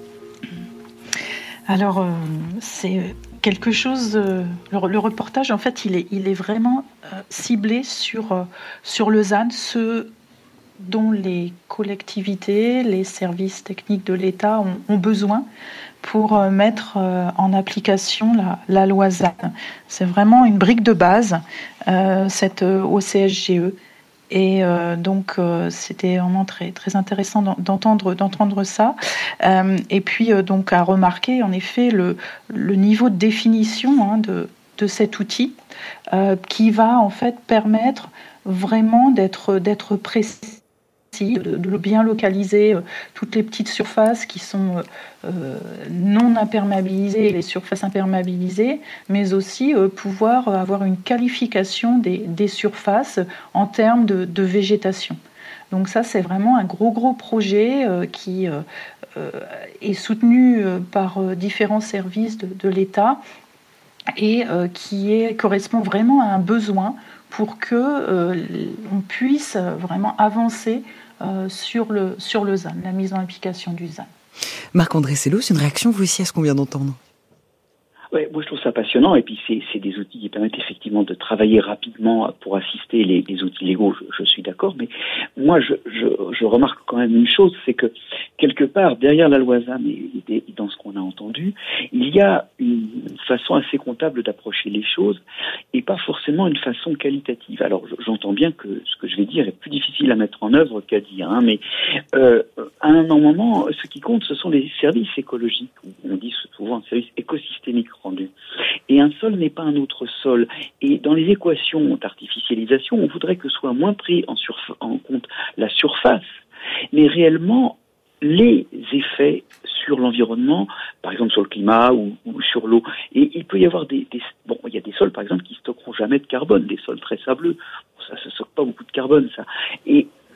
Alors, euh, c'est quelque chose... Euh, le, le reportage, en fait, il est, il est vraiment euh, ciblé sur, euh, sur Lausanne, ce dont les collectivités, les services techniques de l'État ont, ont besoin pour euh, mettre euh, en application la, la loi Z A N. C'est vraiment une brique de base, euh, cette euh, O C S G E. Et euh, donc, euh, c'était vraiment très, très intéressant d'entendre, d'entendre ça. Euh, et puis, euh, donc, à remarquer, en effet, le, le niveau de définition hein, de, de cet outil euh, qui va, en fait, permettre vraiment d'être, d'être précis, de, de bien localiser euh, toutes les petites surfaces qui sont euh, non imperméabilisées et les surfaces imperméabilisées, mais aussi euh, pouvoir avoir une qualification des, des surfaces en termes de, de végétation. Donc ça, c'est vraiment un gros, gros projet euh, qui euh, euh, est soutenu euh, par euh, différents services de, de l'État et euh, qui est, correspond vraiment à un besoin pour que euh, on puisse vraiment avancer Euh, sur le, sur le Z A N, la mise en application du Z A N. Marc-André Sellos, une réaction vous aussi à ce qu'on vient d'entendre ? Ouais, moi je trouve ça passionnant et puis c'est, c'est des outils qui permettent effectivement de travailler rapidement pour assister les, les outils légaux, je, je suis d'accord, mais moi je, je, je remarque quand même une chose, c'est que quelque part derrière la loi Z A N et, et dans ce qu'on a entendu, il y a une façon assez comptable d'approcher les choses et pas forcément une façon qualitative. Alors j'entends bien que ce que je vais dire est plus difficile à mettre en œuvre qu'à dire, hein, mais euh, à un moment, ce qui compte, ce sont les services écologiques. On dit souvent un service écosystémique rendu. Et un sol n'est pas un autre sol. Et dans les équations d'artificialisation, on voudrait que soit moins pris en, surf- en compte la surface, mais réellement les effets sur l'environnement, par exemple sur le climat ou, ou sur l'eau. Et il peut y avoir des, des... Bon, il y a des sols, par exemple, qui stockeront jamais de carbone, des sols très sableux. Ça ne stocke pas beaucoup de carbone, ça. Et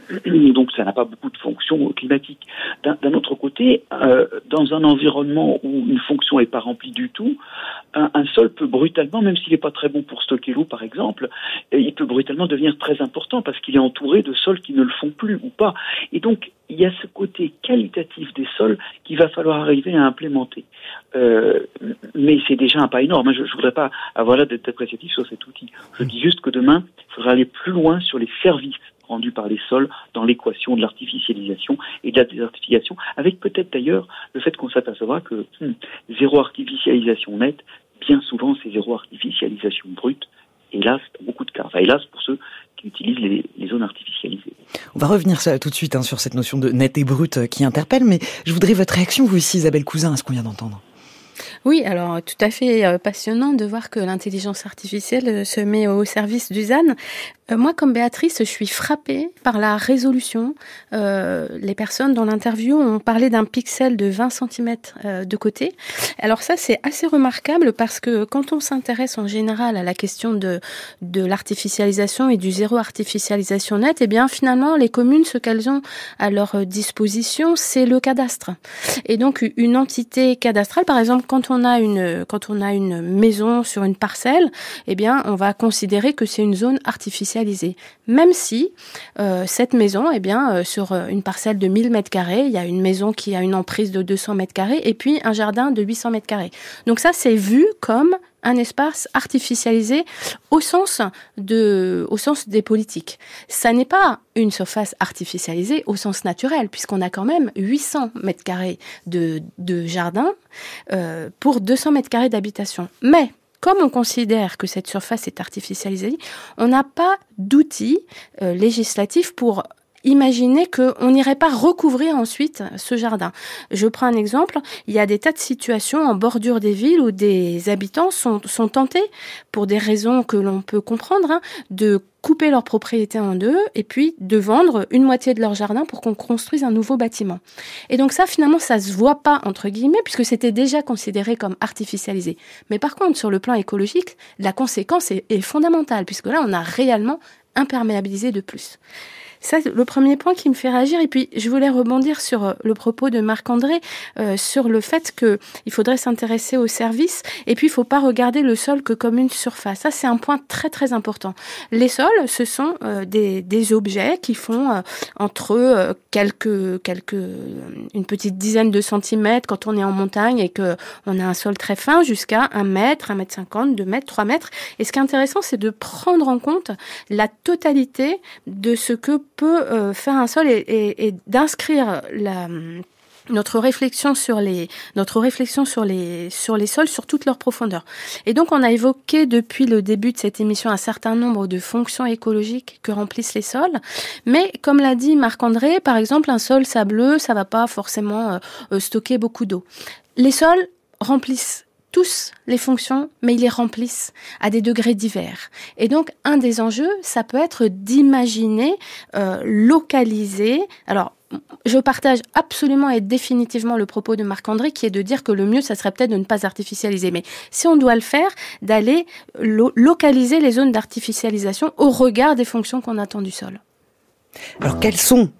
donc ça n'a pas beaucoup de fonctions climatique. D'un, d'un autre côté, euh, dans un environnement où une fonction n'est pas remplie du tout, un, un sol peut brutalement, même s'il n'est pas très bon pour stocker l'eau par exemple, il peut brutalement devenir très important parce qu'il est entouré de sols qui ne le font plus ou pas. Et donc il y a ce côté qualitatif des sols qu'il va falloir arriver à implémenter. Euh, mais c'est déjà un pas énorme. Je ne voudrais pas avoir là d'être appréciatif sur cet outil. Je dis juste que demain, il faudra aller plus loin sur les services rendus par les sols dans l'équation de l'artificialisation et de la désertification, avec peut-être d'ailleurs le fait qu'on s'apercevra que hum, zéro artificialisation nette, bien souvent c'est zéro artificialisation brute, hélas dans beaucoup de cas, enfin hélas pour ceux qui utilisent les, les zones artificialisées. On va revenir ça, tout de suite hein, sur cette notion de net et brut euh, qui interpelle, mais je voudrais votre réaction, vous aussi Isabelle Cousin, à ce qu'on vient d'entendre. Oui, alors tout à fait euh, passionnant de voir que l'intelligence artificielle euh, se met au service du Z A N. Euh, moi, comme Béatrice, je suis frappée par la résolution. Euh, les personnes dans l'interview ont parlé d'un pixel de vingt centimètres euh, de côté. Alors ça, c'est assez remarquable parce que quand on s'intéresse en général à la question de, de l'artificialisation et du zéro artificialisation net, eh bien finalement, les communes, ce qu'elles ont à leur disposition, c'est le cadastre. Et donc, une entité cadastrale, par exemple, quand on a une, quand on a une maison sur une parcelle, eh bien, on va considérer que c'est une zone artificialisée. Même si euh, cette maison, eh bien, euh, sur une parcelle de mille mètres carrés, il y a une maison qui a une emprise de deux cents mètres carrés et puis un jardin de huit cents mètres carrés. Donc ça, c'est vu comme un espace artificialisé au sens de, au sens des politiques. Ça n'est pas une surface artificialisée au sens naturel, puisqu'on a quand même huit cents mètres carrés de, de jardin euh, pour deux cents mètres carrés d'habitation. Mais comme on considère que cette surface est artificialisée, on n'a pas d'outils euh, législatifs pour imaginer qu'on n'irait pas recouvrir ensuite ce jardin. Je prends un exemple, il y a des tas de situations en bordure des villes où des habitants sont, sont tentés, pour des raisons que l'on peut comprendre, hein, de couper leur propriété en deux et puis de vendre une moitié de leur jardin pour qu'on construise un nouveau bâtiment. Et donc ça, finalement, ça se voit pas, entre guillemets, puisque c'était déjà considéré comme artificialisé. Mais par contre, sur le plan écologique, la conséquence est, est fondamentale, puisque là, on a réellement imperméabilisé de plus. Ça, c'est le premier point qui me fait réagir. Et puis, je voulais rebondir sur le propos de Marc-André, euh, sur le fait que il faudrait s'intéresser aux services. Et puis, il faut pas regarder le sol que comme une surface. Ça, c'est un point très, très important. Les sols, ce sont euh, des, des objets qui font euh, entre euh, quelques, quelques, une petite dizaine de centimètres quand on est en montagne et que on a un sol très fin jusqu'à un mètre, un mètre cinquante, deux mètres, trois mètres. Et ce qui est intéressant, c'est de prendre en compte la totalité de ce que peut euh, faire un sol et, et, et d'inscrire la, notre réflexion sur les, notre réflexion sur les, sur les sols, sur toute leur profondeur. Et donc, on a évoqué depuis le début de cette émission un certain nombre de fonctions écologiques que remplissent les sols. Mais, comme l'a dit Marc-André, par exemple, un sol sableux, ça va pas forcément euh, stocker beaucoup d'eau. Les sols remplissent tous les fonctions, mais ils les remplissent à des degrés divers. Et donc, un des enjeux, ça peut être d'imaginer, euh, localiser. Alors, je partage absolument et définitivement le propos de Marc-André, qui est de dire que le mieux, ça serait peut-être de ne pas artificialiser. Mais si on doit le faire, d'aller lo- localiser les zones d'artificialisation au regard des fonctions qu'on attend du sol. Alors, quelles sont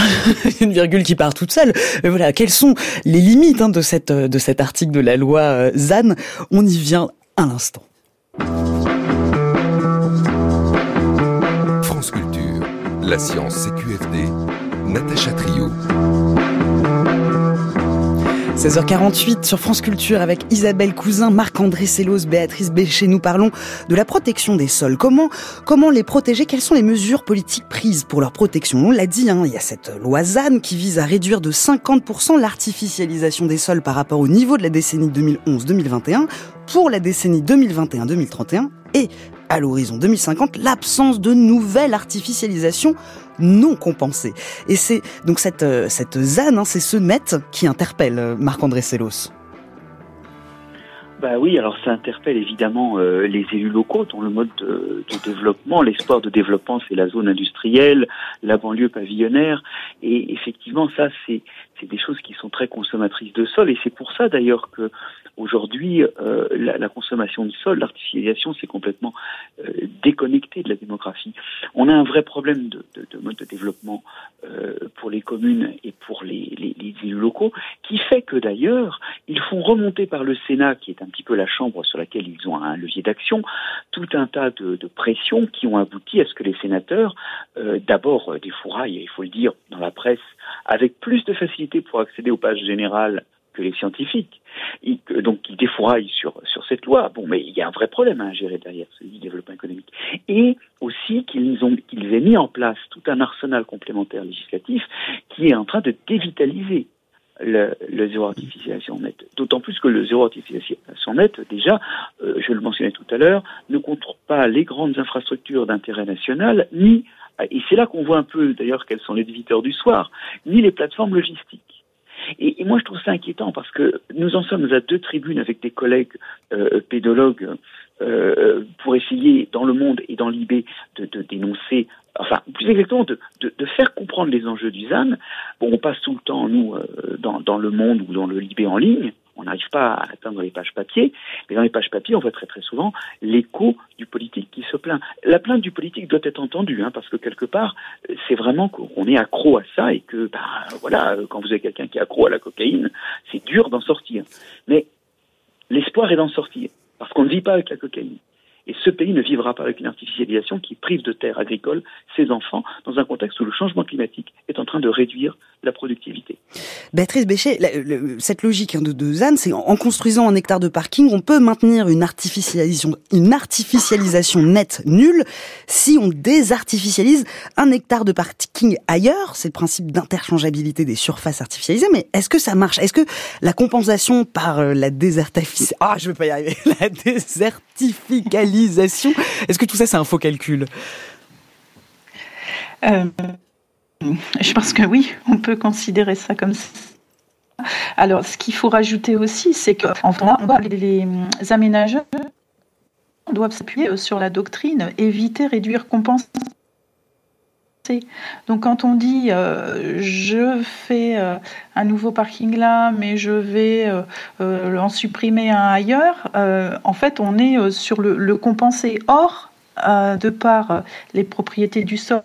une virgule qui part toute seule. Mais voilà, quelles sont les limites hein, de cette de cet article de la loi euh, Z A N? On y vient à l'instant. France Culture, la science C Q F D, Natacha Trio. seize heures quarante-huit sur France Culture avec Isabelle Cousin, Marc-André Sellos, Béatrice Bécher. Nous parlons de la protection des sols. Comment, comment les protéger? Quelles sont les mesures politiques prises pour leur protection? On l'a dit, hein, il y a cette loi Z A N qui vise à réduire de cinquante pour cent l'artificialisation des sols par rapport au niveau de la décennie deux mille onze deux mille vingt et un pour la décennie deux mille vingt et un deux mille trente et un et à l'horizon deux mille cinquante, l'absence de nouvelle artificialisation non compensée. Et c'est donc cette, cette Z A N, hein, c'est ce net qui interpelle Marc-André Sellos. Bah oui, alors ça interpelle évidemment euh, les élus locaux dont le mode de, de développement, l'espoir de développement, c'est la zone industrielle, la banlieue pavillonnaire, et effectivement ça c'est c'est des choses qui sont très consommatrices de sol, et c'est pour ça d'ailleurs que aujourd'hui euh, la, la consommation de sol, l'artificialisation, c'est complètement euh, déconnecté de la démographie. On a un vrai problème de, de, de mode de développement euh, pour les communes et pour les, les, les élus locaux, qui fait que d'ailleurs ils font remonter par le Sénat, qui est un petit peu la chambre sur laquelle ils ont un levier d'action, tout un tas de, de pressions qui ont abouti à ce que les sénateurs, euh, d'abord euh, défouraillent, il faut le dire, dans la presse, avec plus de facilité pour accéder aux pages générales que les scientifiques. Et que, donc ils défouraillent sur, sur cette loi. Bon, mais il y a un vrai problème à gérer derrière, celui du développement économique. Et aussi qu'ils ont qu'ils aient mis en place tout un arsenal complémentaire législatif qui est en train de dévitaliser Le, le zéro artificialisation nette. D'autant plus que le zéro artificialisation nette, déjà, euh, je le mentionnais tout à l'heure, ne contrôle pas les grandes infrastructures d'intérêt national, ni, et c'est là qu'on voit un peu d'ailleurs quels sont les visiteurs du soir, ni les plateformes logistiques. Et, et moi je trouve ça inquiétant parce que nous en sommes à deux tribunes avec des collègues euh, pédologues euh, pour essayer dans Le Monde et dans l'I B de, de dénoncer, enfin plus exactement de, de, de faire comprendre les enjeux du Z A N. Bon, on passe tout le temps nous euh, dans, dans Le Monde ou dans le L I B en ligne, on n'arrive pas à atteindre les pages papier, mais dans les pages papier on voit très très souvent l'écho du politique qui se plaint. La plainte du politique doit être entendue, hein, parce que quelque part c'est vraiment qu'on est accro à ça et que bah, voilà, quand vous avez quelqu'un qui est accro à la cocaïne, c'est dur d'en sortir. Mais l'espoir est d'en sortir, parce qu'on ne vit pas avec la cocaïne. Et ce pays ne vivra pas avec une artificialisation qui prive de terres agricoles ses enfants dans un contexte où le changement climatique est en train de réduire la productivité. Béatrice Béchet, la, la, cette logique de, de Z A N, c'est en, en construisant un hectare de parking, on peut maintenir une artificialisation, une artificialisation nette nulle si on désartificialise un hectare de parking ailleurs. C'est le principe d'interchangeabilité des surfaces artificialisées. Mais est-ce que ça marche? Est-ce que la compensation par la désertification, ah, je vais pas y arriver, la désertification, est-ce que tout ça c'est un faux calcul? euh, Je pense que oui, on peut considérer ça comme ça. Alors, ce qu'il faut rajouter aussi, c'est que enfin, les, les aménageurs doivent s'appuyer sur la doctrine éviter, réduire, compenser. Donc quand on dit euh, je fais euh, un nouveau parking là, mais je vais euh, euh, en supprimer un ailleurs, euh, en fait on est euh, sur le, le compenser. Or, euh, de par euh, les propriétés du sol,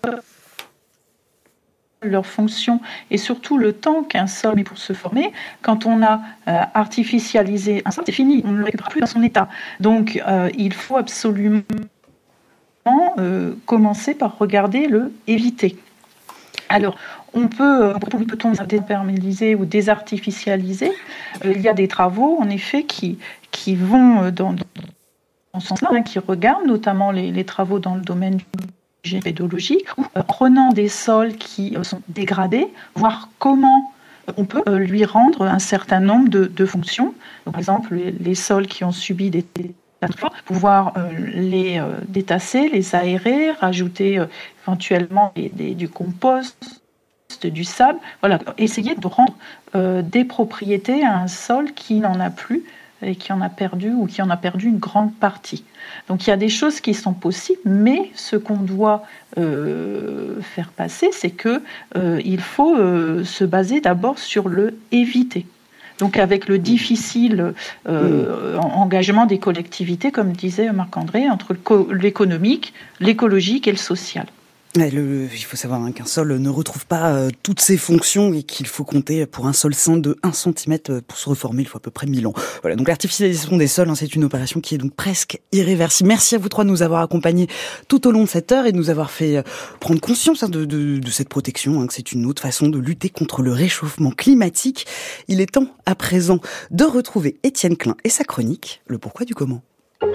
leur fonction et surtout le temps qu'un sol met pour se former, quand on a euh, artificialisé un sol, c'est fini, on ne le récupère plus dans son état. Donc euh, il faut absolument Euh, commencer par regarder le éviter. Alors, on peut, peut-on déperméabiliser ou désartificialiser? euh, Il y a des travaux, en effet, qui, qui vont dans, dans ce sens-là, hein, qui regardent notamment les, les travaux dans le domaine du pédologique, où, euh, prenant des sols qui euh, sont dégradés, voir comment on peut euh, lui rendre un certain nombre de, de fonctions. Donc, par exemple, les, les sols qui ont subi des pouvoir euh, les euh, détasser, les aérer, rajouter euh, éventuellement des, des, du compost, du sable, voilà, essayer de rendre euh, des propriétés à un sol qui n'en a plus et qui en a perdu ou qui en a perdu une grande partie. Donc il y a des choses qui sont possibles, mais ce qu'on doit euh, faire passer, c'est que euh, il faut euh, se baser d'abord sur le éviter. Donc avec le difficile euh, engagement des collectivités, comme disait Marc-André, entre l'économique, l'écologique et le social. Le, il faut savoir hein, qu'un sol ne retrouve pas euh, toutes ses fonctions et qu'il faut compter pour un sol sain de un centimètre pour se reformer, il faut à peu près mille ans. Voilà, donc l'artificialisation des sols, hein, c'est une opération qui est donc presque irréversible. Merci à vous trois de nous avoir accompagnés tout au long de cette heure et de nous avoir fait euh, prendre conscience hein, de, de, de cette protection, hein, que c'est une autre façon de lutter contre le réchauffement climatique. Il est temps à présent de retrouver Étienne Klein et sa chronique, le pourquoi du comment.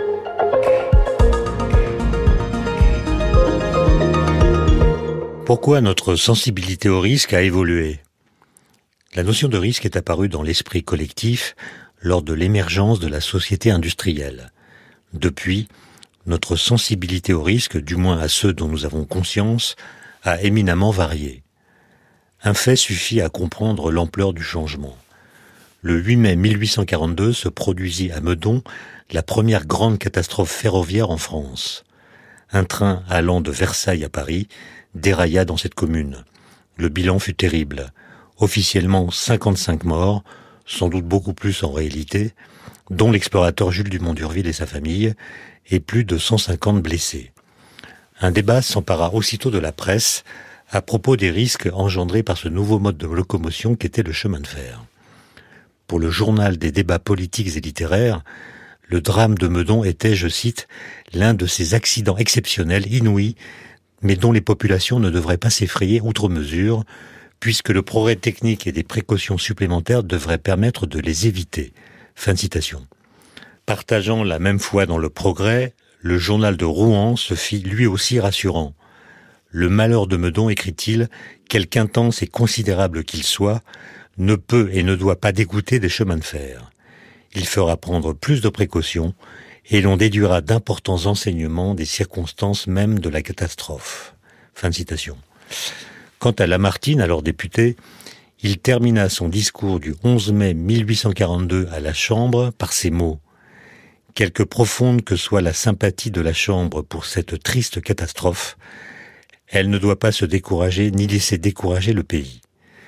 Pourquoi notre sensibilité au risque a évolué? La notion de risque est apparue dans l'esprit collectif lors de l'émergence de la société industrielle. Depuis, notre sensibilité au risque, du moins à ceux dont nous avons conscience, a éminemment varié. Un fait suffit à comprendre l'ampleur du changement. Le huit mai mille huit cent quarante-deux se produisit à Meudon la première grande catastrophe ferroviaire en France. Un train allant de Versailles à Paris dérailla dans cette commune. Le bilan fut terrible. Officiellement cinquante-cinq morts, sans doute beaucoup plus en réalité, dont l'explorateur Jules Dumont d'Urville et sa famille, et plus de cent cinquante blessés. Un débat s'empara aussitôt de la presse à propos des risques engendrés par ce nouveau mode de locomotion qu'était le chemin de fer. Pour le journal des débats politiques et littéraires, le drame de Meudon était, je cite, l'un de ces accidents exceptionnels, inouïs, mais dont les populations ne devraient pas s'effrayer outre mesure, puisque le progrès technique et des précautions supplémentaires devraient permettre de les éviter. Fin de citation. Partageant la même foi dans le progrès, le journal de Rouen se fit lui aussi rassurant. Le malheur de Meudon, écrit-il, quelque intense et considérable qu'il soit, ne peut et ne doit pas dégoûter des chemins de fer. Il fera prendre plus de précautions et l'on déduira d'importants enseignements des circonstances même de la catastrophe. Fin de citation. Quant à Lamartine, alors député, il termina son discours du onze mai mille huit cent quarante-deux à la Chambre par ces mots. « Quelque profonde que soit la sympathie de la Chambre pour cette triste catastrophe, elle ne doit pas se décourager ni laisser décourager le pays.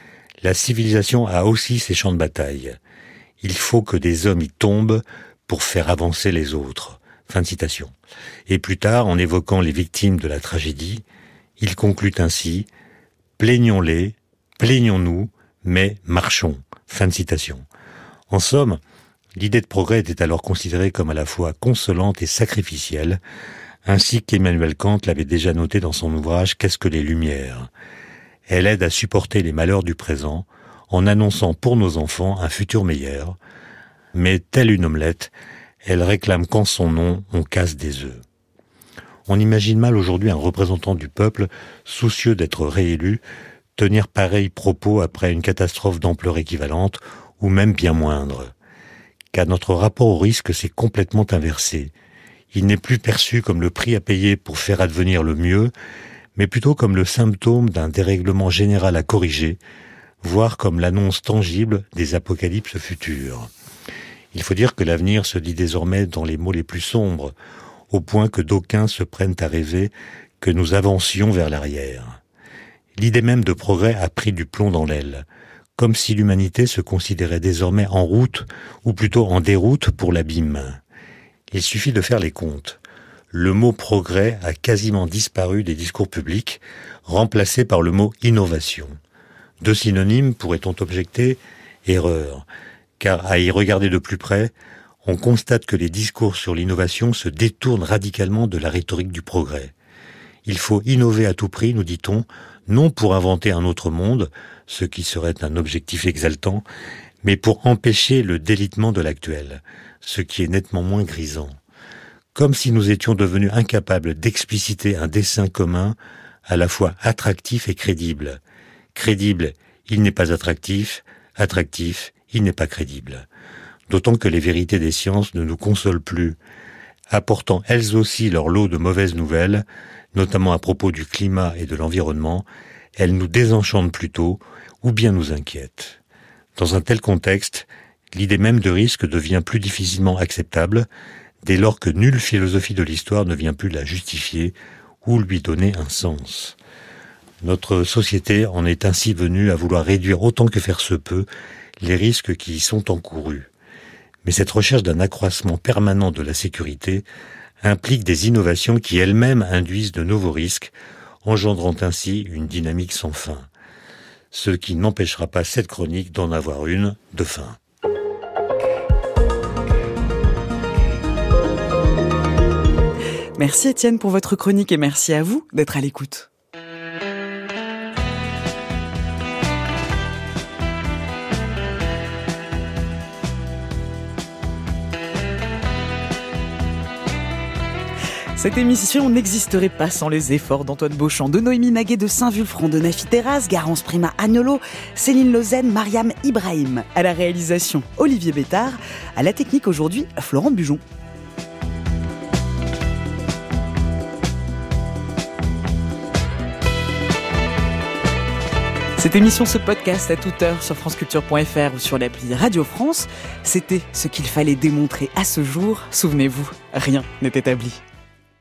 La civilisation a aussi ses champs de bataille. Il faut que des hommes y tombent pour faire avancer les autres. » Fin de citation. Et plus tard, en évoquant les victimes de la tragédie, il conclut ainsi « Plaignons-les, plaignons-nous, mais marchons. » Fin de citation. En somme, l'idée de progrès était alors considérée comme à la fois consolante et sacrificielle, ainsi qu'Emmanuel Kant l'avait déjà noté dans son ouvrage « Qu'est-ce que les Lumières ?» Elle aide à supporter les malheurs du présent en annonçant pour nos enfants un futur meilleur, mais telle une omelette, elle réclame qu'en son nom on casse des œufs. On imagine mal aujourd'hui un représentant du peuple, soucieux d'être réélu, tenir pareil propos après une catastrophe d'ampleur équivalente, ou même bien moindre. Car notre rapport au risque s'est complètement inversé. Il n'est plus perçu comme le prix à payer pour faire advenir le mieux, mais plutôt comme le symptôme d'un dérèglement général à corriger, voire comme l'annonce tangible des apocalypses futures. Il faut dire que l'avenir se dit désormais dans les mots les plus sombres, au point que d'aucuns se prennent à rêver que nous avancions vers l'arrière. L'idée même de progrès a pris du plomb dans l'aile, comme si l'humanité se considérait désormais en route, ou plutôt en déroute pour l'abîme. Il suffit de faire les comptes. Le mot progrès a quasiment disparu des discours publics, remplacé par le mot innovation. Deux synonymes, pourrait-on objecter, erreur, car à y regarder de plus près, on constate que les discours sur l'innovation se détournent radicalement de la rhétorique du progrès. Il faut innover à tout prix, nous dit-on, non pour inventer un autre monde, ce qui serait un objectif exaltant, mais pour empêcher le délitement de l'actuel, ce qui est nettement moins grisant. Comme si nous étions devenus incapables d'expliciter un dessein commun à la fois attractif et crédible. Crédible, il n'est pas attractif, attractif, il n'est pas crédible. D'autant que les vérités des sciences ne nous consolent plus, apportant elles aussi leur lot de mauvaises nouvelles, notamment à propos du climat et de l'environnement, elles nous désenchantent plutôt, ou bien nous inquiètent. Dans un tel contexte, l'idée même de risque devient plus difficilement acceptable, dès lors que nulle philosophie de l'histoire ne vient plus la justifier ou lui donner un sens. Notre société en est ainsi venue à vouloir réduire autant que faire se peut les risques qui y sont encourus. Mais cette recherche d'un accroissement permanent de la sécurité implique des innovations qui elles-mêmes induisent de nouveaux risques, engendrant ainsi une dynamique sans fin. Ce qui n'empêchera pas cette chronique d'en avoir une de fin. Merci Étienne pour votre chronique et merci à vous d'être à l'écoute. Cette émission n'existerait pas sans les efforts d'Antoine Beauchamp, de Noémie Naguet, de Saint-Vulfran, de Nafi Terraz, Garance Prima Agnolo, Céline Lozen, Mariam Ibrahim. À la réalisation, Olivier Bétard. À la technique aujourd'hui, Florent Bujon. Cette émission, ce podcast à toute heure sur franceculture point f r ou sur l'appli Radio France, c'était ce qu'il fallait démontrer à ce jour. Souvenez-vous, rien n'est établi.